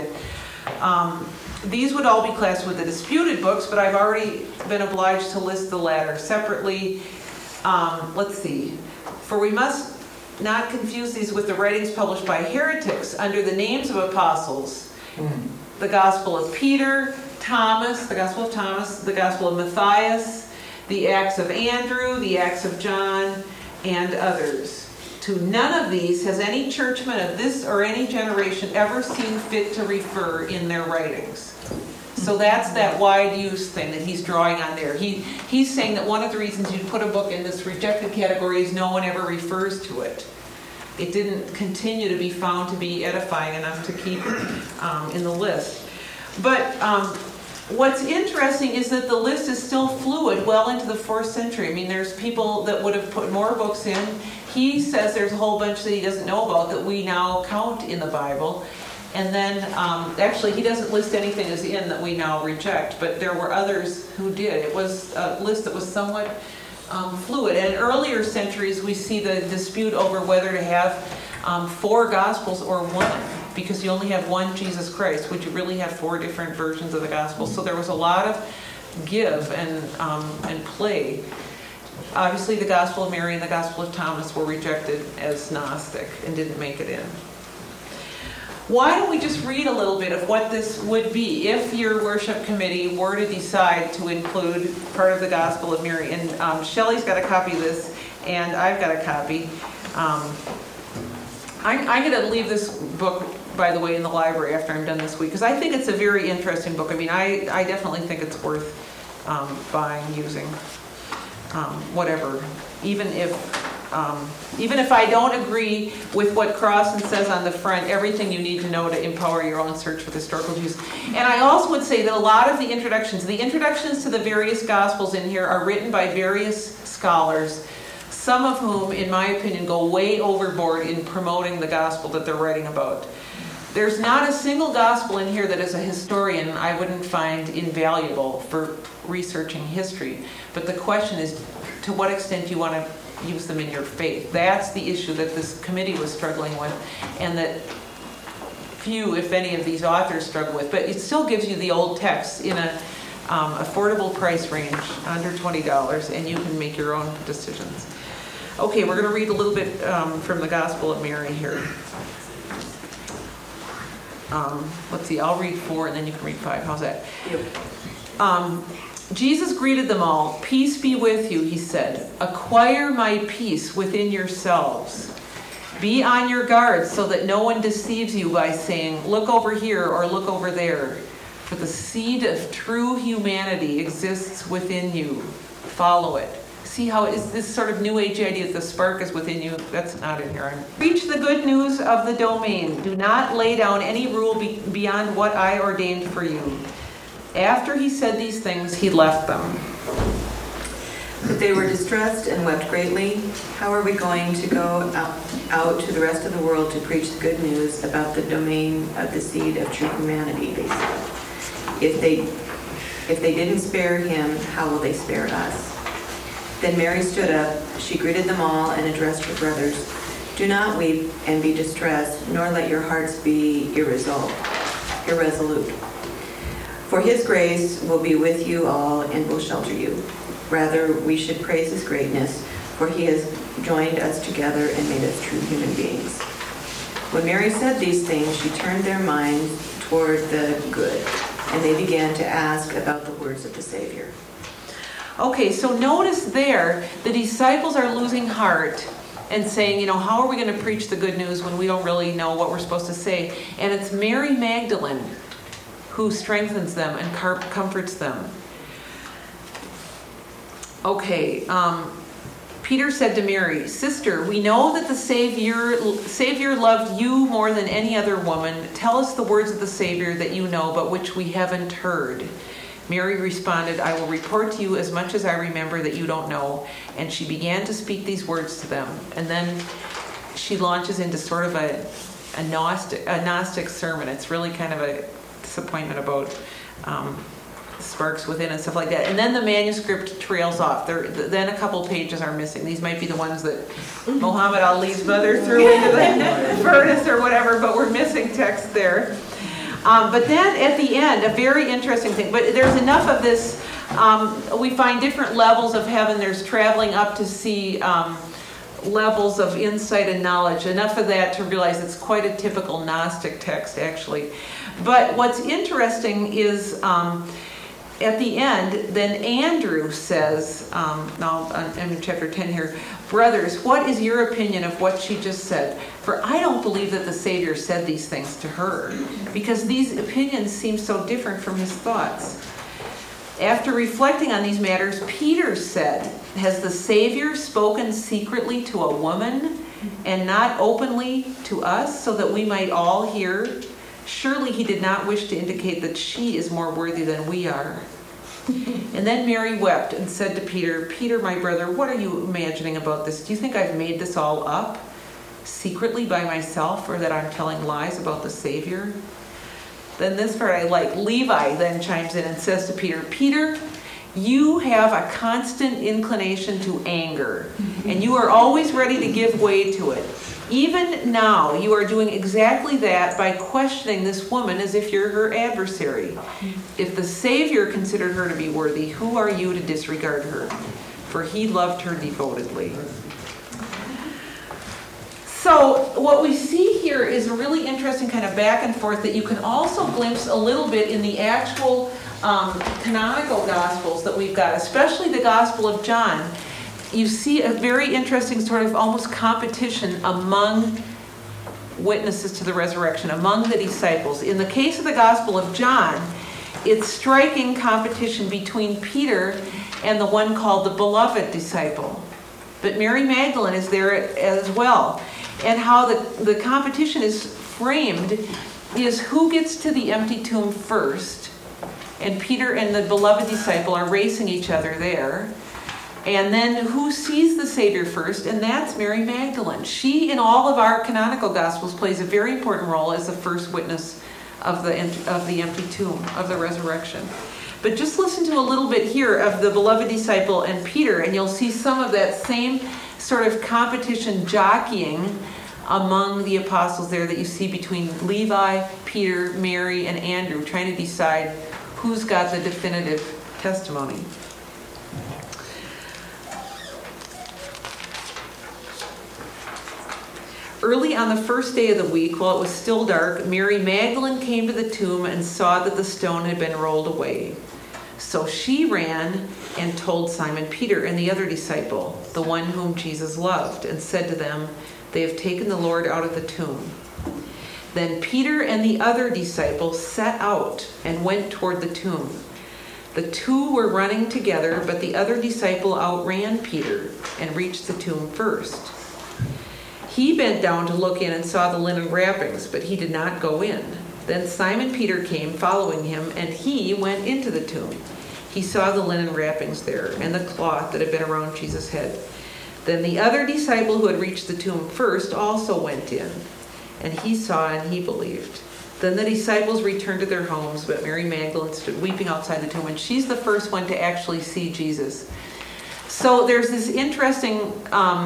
in. These would all be classed with the disputed books, but I've already been obliged to list the latter separately. Let's see. For we must not confuse these with the writings published by heretics under the names of apostles. The Gospel of Peter, Thomas, the Gospel of Thomas, the Gospel of Matthias, the Acts of Andrew, the Acts of John, and others. To none of these has any churchman of this or any generation ever seen fit to refer in their writings. So that's that wide use thing that he's drawing on there. He's saying that one of the reasons you put a book in this rejected category is no one ever refers to it. It didn't continue to be found to be edifying enough to keep in the list. But what's interesting is that the list is still fluid well into the 4th century. I mean, there's people that would have put more books in. He says there's a whole bunch that he doesn't know about that we now count in the Bible. And then, actually, he doesn't list anything as in that we now reject, but there were others who did. It was a list that was somewhat fluid. And in earlier centuries, we see the dispute over whether to have 4 Gospels or 1, because you only have one Jesus Christ. Would you really have 4 different versions of the Gospel? So there was a lot of give and play. Obviously, the Gospel of Mary and the Gospel of Thomas were rejected as Gnostic and didn't make it in. Why don't we just read a little bit of what this would be if your worship committee were to decide to include part of the Gospel of Mary? And Shelley's got a copy of this, and I've got a copy. I'm going to leave this book, by the way, in the library after I'm done this week, because I think it's a very interesting book. I mean, I definitely think it's worth buying, using, whatever. Even if I don't agree with what Crossan says on the front, everything you need to know to empower your own search for the historical Jews. And I also would say that a lot of the introductions to the various Gospels in here are written by various scholars, some of whom, in my opinion, go way overboard in promoting the Gospel that they're writing about. There's not a single Gospel in here that as a historian I wouldn't find invaluable for researching history. But the question is, to what extent do you want to use them in your faith. That's the issue that this committee was struggling with, and that few, if any, of these authors struggle with. But it still gives you the old text in a affordable price range, under $20, and you can make your own decisions. Okay, we're going to read a little bit from the Gospel of Mary here. Let's see, I'll read 4 and then you can read 5. How's that? Yep. Jesus greeted them all. "Peace be with you," he said. "Acquire my peace within yourselves. Be on your guard so that no one deceives you by saying, 'Look over here,' or 'Look over there.' For the seed of true humanity exists within you. Follow it." See how is this sort of new age idea that the spark is within you? That's not in here. Preach the good news of the domain. Do not lay down any rule beyond what I ordained for you. After he said these things, he left them. But they were distressed and wept greatly. "How are we going to go out to the rest of the world to preach the good news about the domain of the seed of true humanity?" they said. If they didn't spare him, how will they spare us? Then Mary stood up. She greeted them all and addressed her brothers. "Do not weep and be distressed, nor let your hearts be irresolute. For his grace will be with you all and will shelter you. Rather, we should praise his greatness, for he has joined us together and made us true human beings." When Mary said these things, she turned their minds toward the good, and they began to ask about the words of the Savior. Okay, so notice there, the disciples are losing heart and saying, how are we going to preach the good news when we don't really know what we're supposed to say? And it's Mary Magdalene who strengthens them and comforts them. Okay, Peter said to Mary, "Sister, we know that the Savior loved you more than any other woman. Tell us the words of the Savior that you know, but which we haven't heard." Mary responded, "I will report to you as much as I remember that you don't know." And she began to speak these words to them. And then she launches into sort of a Gnostic sermon. It's really kind of a disappointment about sparks within and stuff like that. And then the manuscript trails off. Then a couple pages are missing. These might be the ones that Muhammad Ali's mother threw into the furnace or whatever, but we're missing text there. But then at the end, a very interesting thing, but there's enough of this, we find different levels of heaven. There's traveling up to see levels of insight and knowledge, enough of that to realize it's quite a typical Gnostic text, actually. But what's interesting is at the end, then Andrew says, now I'm in chapter 10 here, "Brothers, what is your opinion of what she just said? For I don't believe that the Savior said these things to her, because these opinions seem so different from his thoughts." After reflecting on these matters, Peter said, "Has the Savior spoken secretly to a woman and not openly to us, so that we might all hear? Surely he did not wish to indicate that she is more worthy than we are." And then Mary wept and said to Peter, "Peter, my brother, what are you imagining about this? Do you think I've made this all up secretly by myself, or that I'm telling lies about the Savior?" Then this part I like. Levi then chimes in and says to Peter, "Peter, you have a constant inclination to anger, and you are always ready to give way to it. Even now, you are doing exactly that by questioning this woman as if you're her adversary. If the Savior considered her to be worthy, who are you to disregard her? For he loved her devotedly." So what we see here is a really interesting kind of back and forth that you can also glimpse a little bit in the actual canonical Gospels that we've got, especially the Gospel of John. You see a very interesting sort of almost competition among witnesses to the resurrection, among the disciples. In the case of the Gospel of John, it's striking competition between Peter and the one called the beloved disciple. But Mary Magdalene is there as well. And how the competition is framed is who gets to the empty tomb first. And Peter and the beloved disciple are racing each other there. And then who sees the Savior first? And that's Mary Magdalene. She, in all of our canonical Gospels, plays a very important role as the first witness of the empty tomb, of the resurrection. But just listen to a little bit here of the beloved disciple and Peter, and you'll see some of that same sort of competition jockeying among the apostles there that you see between Levi, Peter, Mary, and Andrew, trying to decide who's got the definitive testimony. Early on the first day of the week, while it was still dark, Mary Magdalene came to the tomb and saw that the stone had been rolled away. So she ran and told Simon Peter and the other disciple, the one whom Jesus loved, and said to them, "They have taken the Lord out of the tomb." Then Peter and the other disciple set out and went toward the tomb. The two were running together, but the other disciple outran Peter and reached the tomb first. He bent down to look in and saw the linen wrappings, but he did not go in. Then Simon Peter came following him, and he went into the tomb. He saw the linen wrappings there and the cloth that had been around Jesus' head. Then the other disciple who had reached the tomb first also went in, and he saw and he believed. Then the disciples returned to their homes, but Mary Magdalene stood weeping outside the tomb, and she's the first one to actually see Jesus. So there's this interesting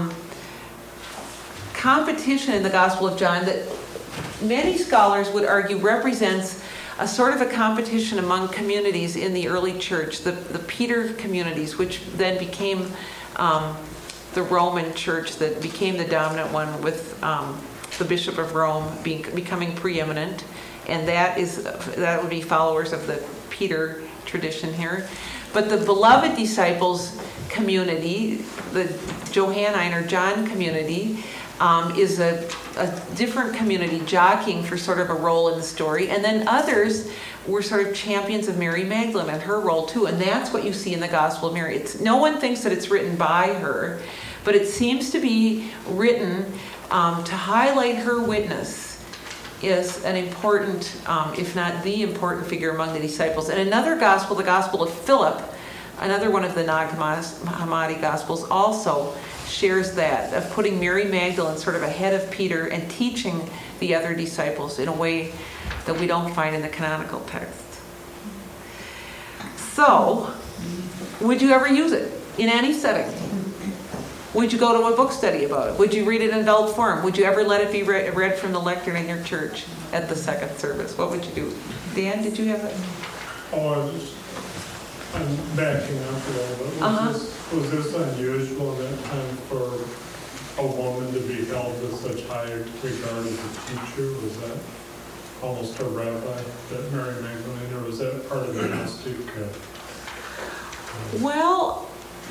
competition in the Gospel of John that many scholars would argue represents a sort of a competition among communities in the early church, the Peter communities, which then became the Roman church that became the dominant one with the Bishop of Rome becoming preeminent, and that would be followers of the Peter tradition here. But the beloved disciples community, the Johannine or John community, is a different community jockeying for sort of a role in the story. And then others were sort of champions of Mary Magdalene and her role too. And that's what you see in the Gospel of Mary. No one thinks that it's written by her, but it seems to be written to highlight her witness as an important, if not the important figure among the disciples. And another gospel, the Gospel of Philip, another one of the Nag Hammadi Gospels, also shares that, of putting Mary Magdalene sort of ahead of Peter and teaching the other disciples in a way that we don't find in the canonical text. So, would you ever use it in any setting? Would you go to a book study about it? Would you read it in adult form? Would you ever let it be read from the lectern in your church at the second service? What would you do? Dan, did you have it? I'm backing up a little bit. Was this unusual at that time for a woman to be held with such high regard as a teacher? Was that almost a rabbi, that Mary Magdalene, or was that part of the mystic? Well,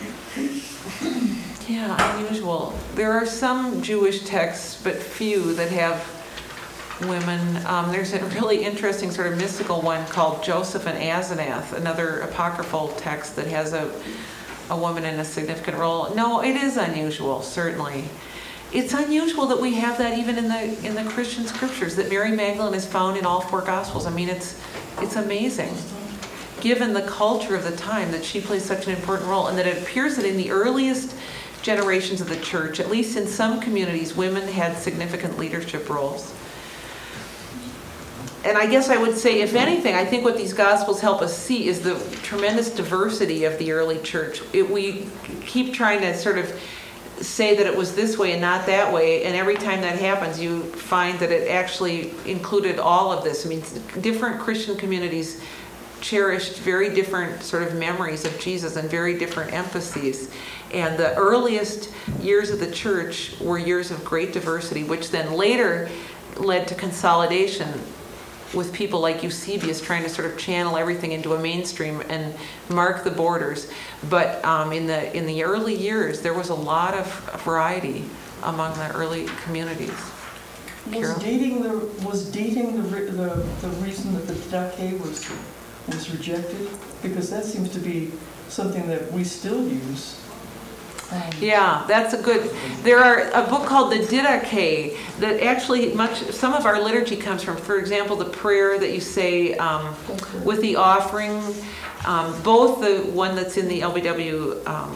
yeah, unusual. There are some Jewish texts, but few that have women. There's a really interesting sort of mystical one called Joseph and Asenath, another apocryphal text that has a woman in a significant role. No, it is unusual, certainly. It's unusual that we have that even in the Christian scriptures, that Mary Magdalene is found in all four Gospels. I mean, it's amazing, given the culture of the time, that she plays such an important role, and that it appears that in the earliest generations of the church, at least in some communities, women had significant leadership roles. And I guess I would say, if anything, I think what these Gospels help us see is the tremendous diversity of the early church. We keep trying to sort of say that it was this way and not that way, and every time that happens, you find that it actually included all of this. I mean, different Christian communities cherished very different sort of memories of Jesus and very different emphases. And the earliest years of the church were years of great diversity, which then later led to consolidation with people like Eusebius trying to sort of channel everything into a mainstream and mark the borders. But in the early years, there was a lot of variety among the early communities. Was dating the reason that the Didache was rejected? Because that seems to be something that we still use. Yeah, that's a good. There are a book called the Didache that actually some of our liturgy comes from. For example, the prayer that you say with the offering, both the one that's in the LBW.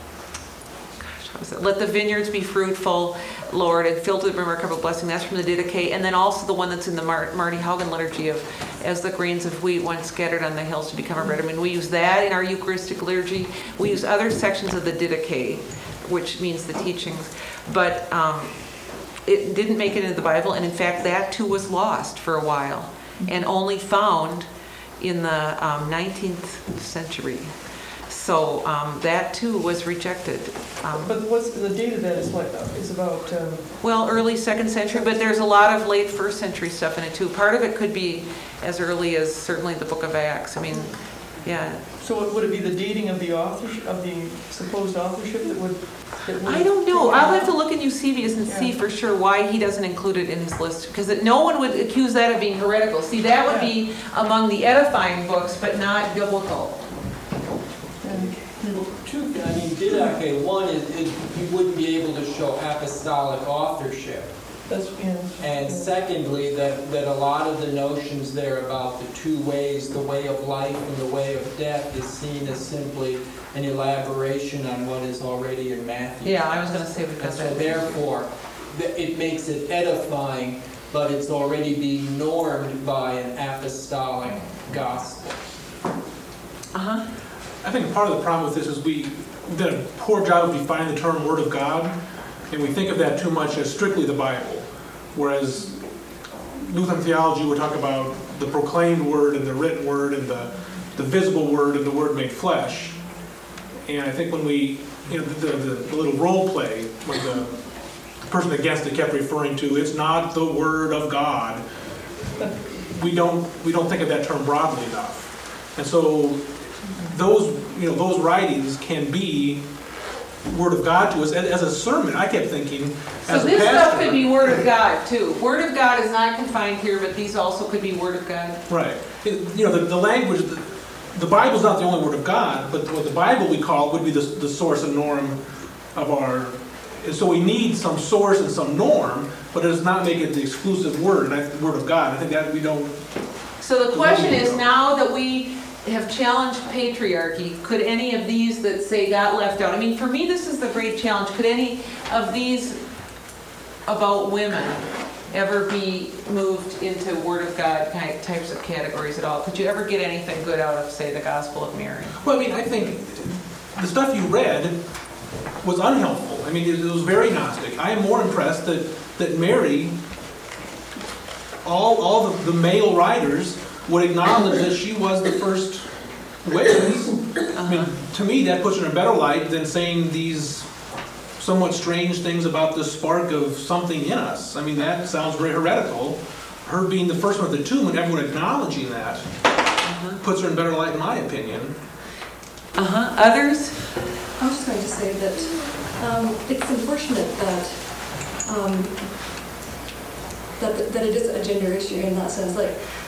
Let the vineyards be fruitful, Lord, and fill to the brim our cup of blessing. That's from the Didache. And then also the one that's in the Marty Haugen liturgy of, as the grains of wheat once scattered on the hills to become a bread. I mean, we use that in our Eucharistic liturgy. We use other sections of the Didache which means the teachings. But it didn't make it into the Bible, and in fact, that too was lost for a while, and only found in the 19th century. So that too was rejected. But what's the date of that is about, Well, early 2nd century, but there's a lot of late 1st century stuff in it too. Part of it could be as early as certainly the Book of Acts. I mean, yeah. so would it be the dating of the authorship, of the supposed authorship that would? I don't know. I'll have to look in Eusebius and see for sure why he doesn't include it in his list, because no one would accuse that of being heretical. See, that would be among the edifying books, but not biblical. Didache, one is you wouldn't be able to show apostolic authorship. That's, and secondly, that a lot of the notions there about the two ways, the way of life and the way of death, is seen as simply an elaboration on what is already in Matthew. Yeah, I was going to say because so therefore, it makes it edifying, but it's already being normed by an apostolic gospel. Uh-huh. I think part of the problem with this is we did a poor job of defining the term Word of God, and we think of that too much as strictly the Bible. Whereas Lutheran theology would talk about the proclaimed Word and the written Word and the visible Word and the Word made flesh. And I think when we, the little role play, when the person against it kept referring to, it's not the Word of God, we don't think of that term broadly enough. And so those writings can be Word of God to us as a sermon. I kept thinking, so as a this pastor, stuff could be Word of God too. Word of God is not confined here, but these also could be Word of God. Right. The language, the Bible's not the only Word of God, but what the Bible we call would be the source and norm of our. And so we need some source and some norm, but it does not make it the exclusive Word, Word of God. I think that we don't. So the question is, now that we have challenged patriarchy, could any of these that say got left out? I mean, for me, this is the great challenge. Could any of these about women ever be moved into Word of God types of categories at all? Could you ever get anything good out of, say, the Gospel of Mary? Well, I mean, I think the stuff you read was unhelpful. I mean, it was very Gnostic. I am more impressed that Mary, all the male writers would acknowledge that she was the first witness. I mean, to me, that puts her in a better light than saying these somewhat strange things about the spark of something in us. I mean, that sounds very heretical. Her being the first one at the tomb and everyone acknowledging that puts her in better light, in my opinion. Others? I was just going to say that it's unfortunate that it is a gender issue in that sense.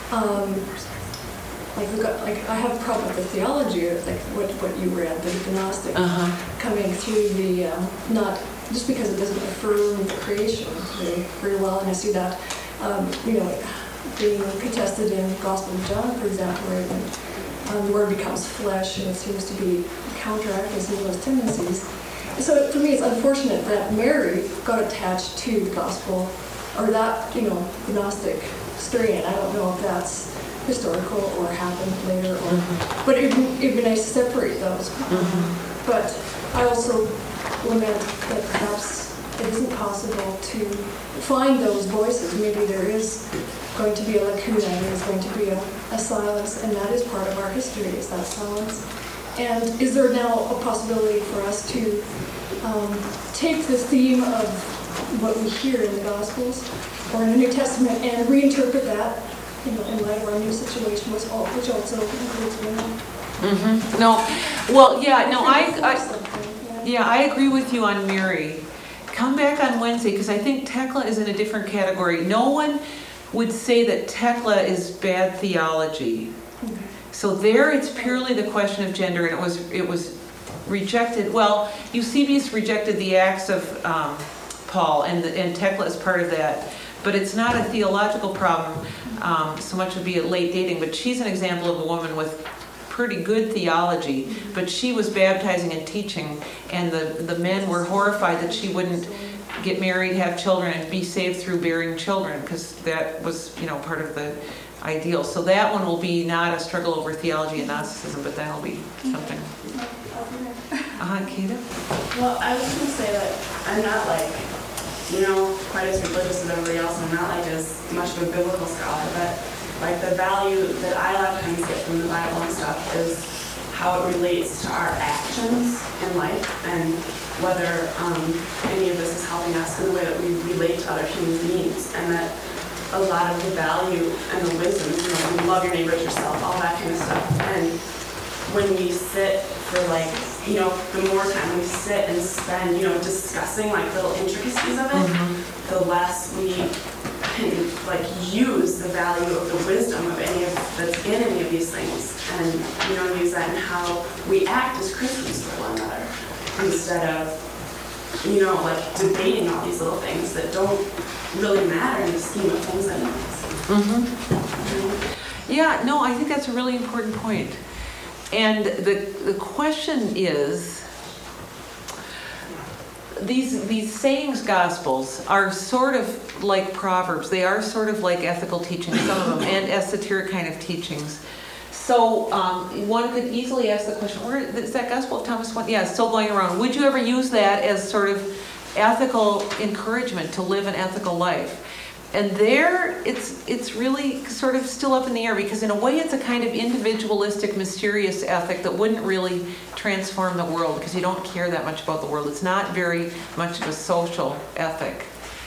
I have a problem with the theology of what you read, the Gnostic coming through the not just because it doesn't affirm creation very well, and I see that being contested in the Gospel of John, for example, where the Word becomes flesh and it seems to be counteracting some of those tendencies. So for me, it's unfortunate that Mary got attached to the Gospel, or that Gnostic strain. I don't know if that's historical or happened later, but it'd be nice to separate those. But I also lament that perhaps it isn't possible to find those voices. Maybe there is going to be a lacuna, there is going to be a silence, and that is part of our history, is that silence. And is there now a possibility for us to take the theme of what we hear in the Gospels or in the New Testament and reinterpret that in light of our new situation, which also includes women? No. Well, yeah, no, I agree with you on Mary. Come back on Wednesday, because I think Tekla is in a different category. No one would say that Tekla is bad theology. So there it's purely the question of gender, and it was rejected. Well, Eusebius rejected the Acts of Paul, and Tekla is part of that. But it's not a theological problem, so much would be a late dating. But she's an example of a woman with pretty good theology, but she was baptizing and teaching, and the men were horrified that she wouldn't get married, have children, and be saved through bearing children, because that was, part of the ideal. So that one will be not a struggle over theology and Gnosticism, but that'll be something. Kata? Well, I was going to say that I'm not like, quite as religious as everybody else. I'm not like as much of a biblical scholar, but like the value that I a lot of times get from the Bible and stuff is how it relates to our actions in life and whether any of this is helping us in the way that we relate to other human beings, and that a lot of the value and the wisdom, you love your neighbor as yourself, all that kind of stuff. And when we sit for like, the more time we sit and spend, discussing like little intricacies of it, the less we can like use the value of the wisdom of that's in any of these things, and use that in how we act as Christians with one another, instead of like debating all these little things that don't really matter in the scheme of things anyways. Yeah, no, I think that's a really important point. And the question is, these sayings gospels are sort of like Proverbs. They are sort of like ethical teachings, some of them, and esoteric kind of teachings. So one could easily ask the question, where is that Gospel of Thomas 1? Yeah, it's still going around. Would you ever use that as sort of ethical encouragement to live an ethical life? And there, it's really sort of still up in the air, because in a way it's a kind of individualistic, mysterious ethic that wouldn't really transform the world, because you don't care that much about the world. It's not very much of a social ethic.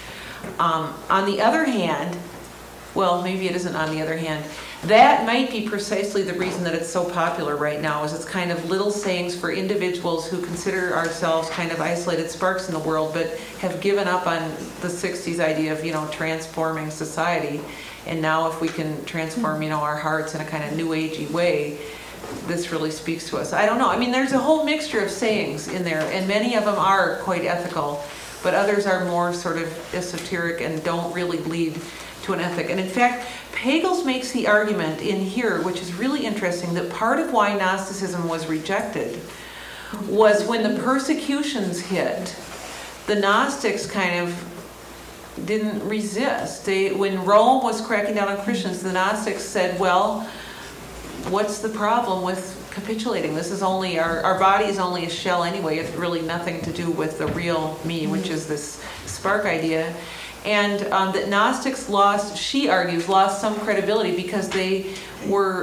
On the other hand, well, maybe it isn't on the other hand, that might be precisely the reason that it's so popular right now, is it's kind of little sayings for individuals who consider ourselves kind of isolated sparks in the world, but have given up on the 60s idea of, transforming society. And now if we can transform, our hearts in a kind of new agey way, this really speaks to us. I don't know. I mean, there's a whole mixture of sayings in there, and many of them are quite ethical, but others are more sort of esoteric and don't really lead to an ethic. And in fact, Pagels makes the argument in here, which is really interesting, that part of why Gnosticism was rejected was when the persecutions hit, the Gnostics kind of didn't resist. When Rome was cracking down on Christians, the Gnostics said, well, what's the problem with capitulating? This is only, our body is only a shell anyway. It's really nothing to do with the real me, which is this spark idea. And that Gnostics she argues, lost some credibility because they were,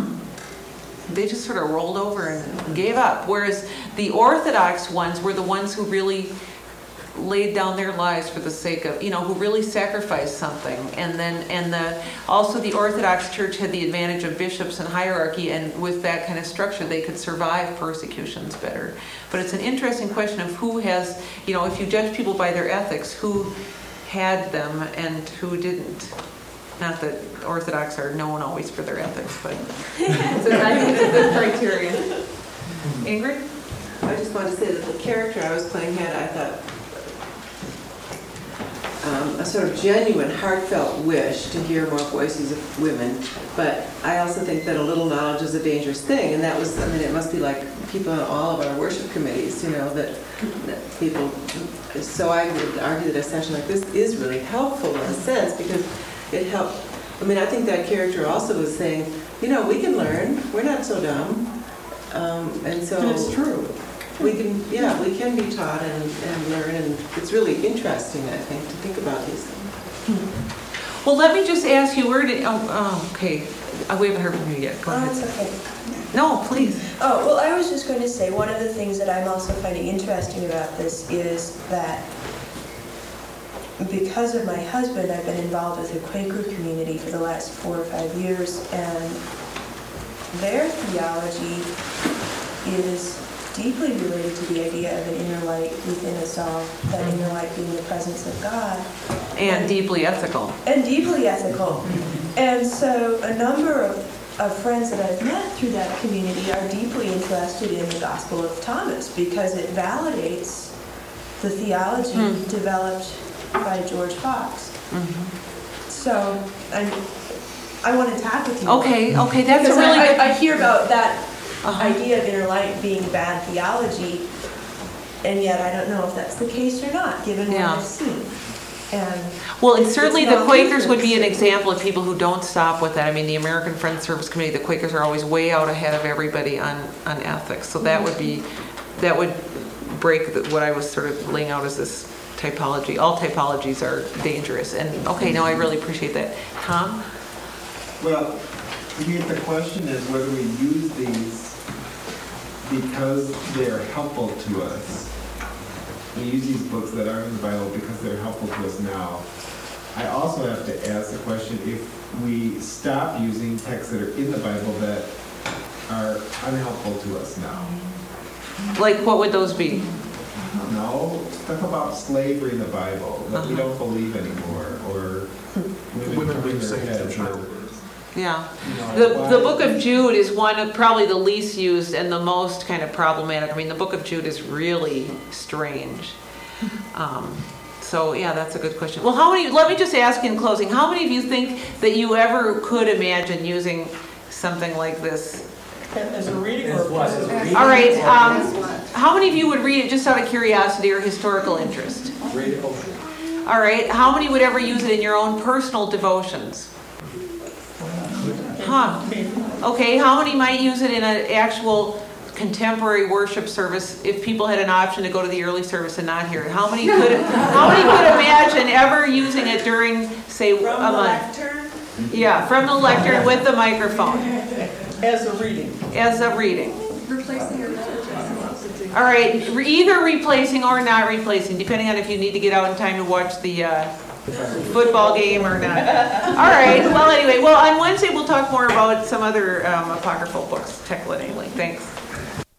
they just sort of rolled over and gave up. Whereas the Orthodox ones were the ones who really laid down their lives for the sake of, who really sacrificed something. And also the Orthodox Church had the advantage of bishops and hierarchy, and with that kind of structure, they could survive persecutions better. But it's an interesting question of who has, if you judge people by their ethics, who had them and who didn't. Not that Orthodox are known always for their ethics, but I think it's a good criterion. Ingrid? I just wanted to say that the character I was playing had, I thought, a sort of genuine, heartfelt wish to hear more voices of women, but I also think that a little knowledge is a dangerous thing, and that was, it must be like people on all of our worship committees, that people, so I would argue that a session like this is really helpful in a sense, because it helped, I think that character also was saying, we can learn, we're not so dumb, and so... And it's true. We can be taught and learn, and it's really interesting, I think, to think about these things. Well, let me just ask you, okay, we haven't heard from you yet. Go ahead. It's okay. No, please. Oh, well, I was just going to say, one of the things that I'm also finding interesting about this is that because of my husband, I've been involved with the Quaker community for the last 4 or 5 years, and their theology is deeply related to the idea of an inner light within us all, that inner light being the presence of God. And deeply ethical. And deeply ethical. And so a number of friends that I've met through that community are deeply interested in the Gospel of Thomas, because it validates the theology developed by George Fox. So I want to talk with you. Okay, that's because a really good... I hear about that idea of inner light being bad theology, and yet I don't know if that's the case or not, given what I've seen. Well, and certainly the Quakers would be an example of people who don't stop with that. The American Friends Service Committee, the Quakers are always way out ahead of everybody on ethics, so that would be that would break what I was sort of laying out as this typology. All typologies are dangerous. And, okay, now I really appreciate that. Tom? Well, the question is whether we use these because they're helpful to us. We use these books that are in the Bible because they're helpful to us now. I also have to ask the question, if we stop using texts that are in the Bible that are unhelpful to us now. Like, what would those be? I don't know, stuff about slavery in the Bible that we don't believe anymore, or women covering their heads, or, Yeah. you know, The book of Jude is one of probably the least used and the most kind of problematic. I mean, the book of Jude is really strange. So, yeah, that's a good question. Well, let me just ask in closing, how many of you think that you ever could imagine using something like this? As a reading or as All right, how many of you would read it just out of curiosity or historical interest? Read it. All right, how many would ever use it in your own personal devotions? Huh. Okay, how many might use it in an actual contemporary worship service if people had an option to go to the early service and not hear it? How many could imagine ever using it during, say, a month? Yeah, from the lectern with the microphone. As a reading. As a reading. Replacing your All right, either replacing or not replacing, depending on if you need to get out in time to watch the football game or not. All right, well, anyway, on Wednesday we'll talk more about some other apocryphal books. Tekla, anyway. Thanks.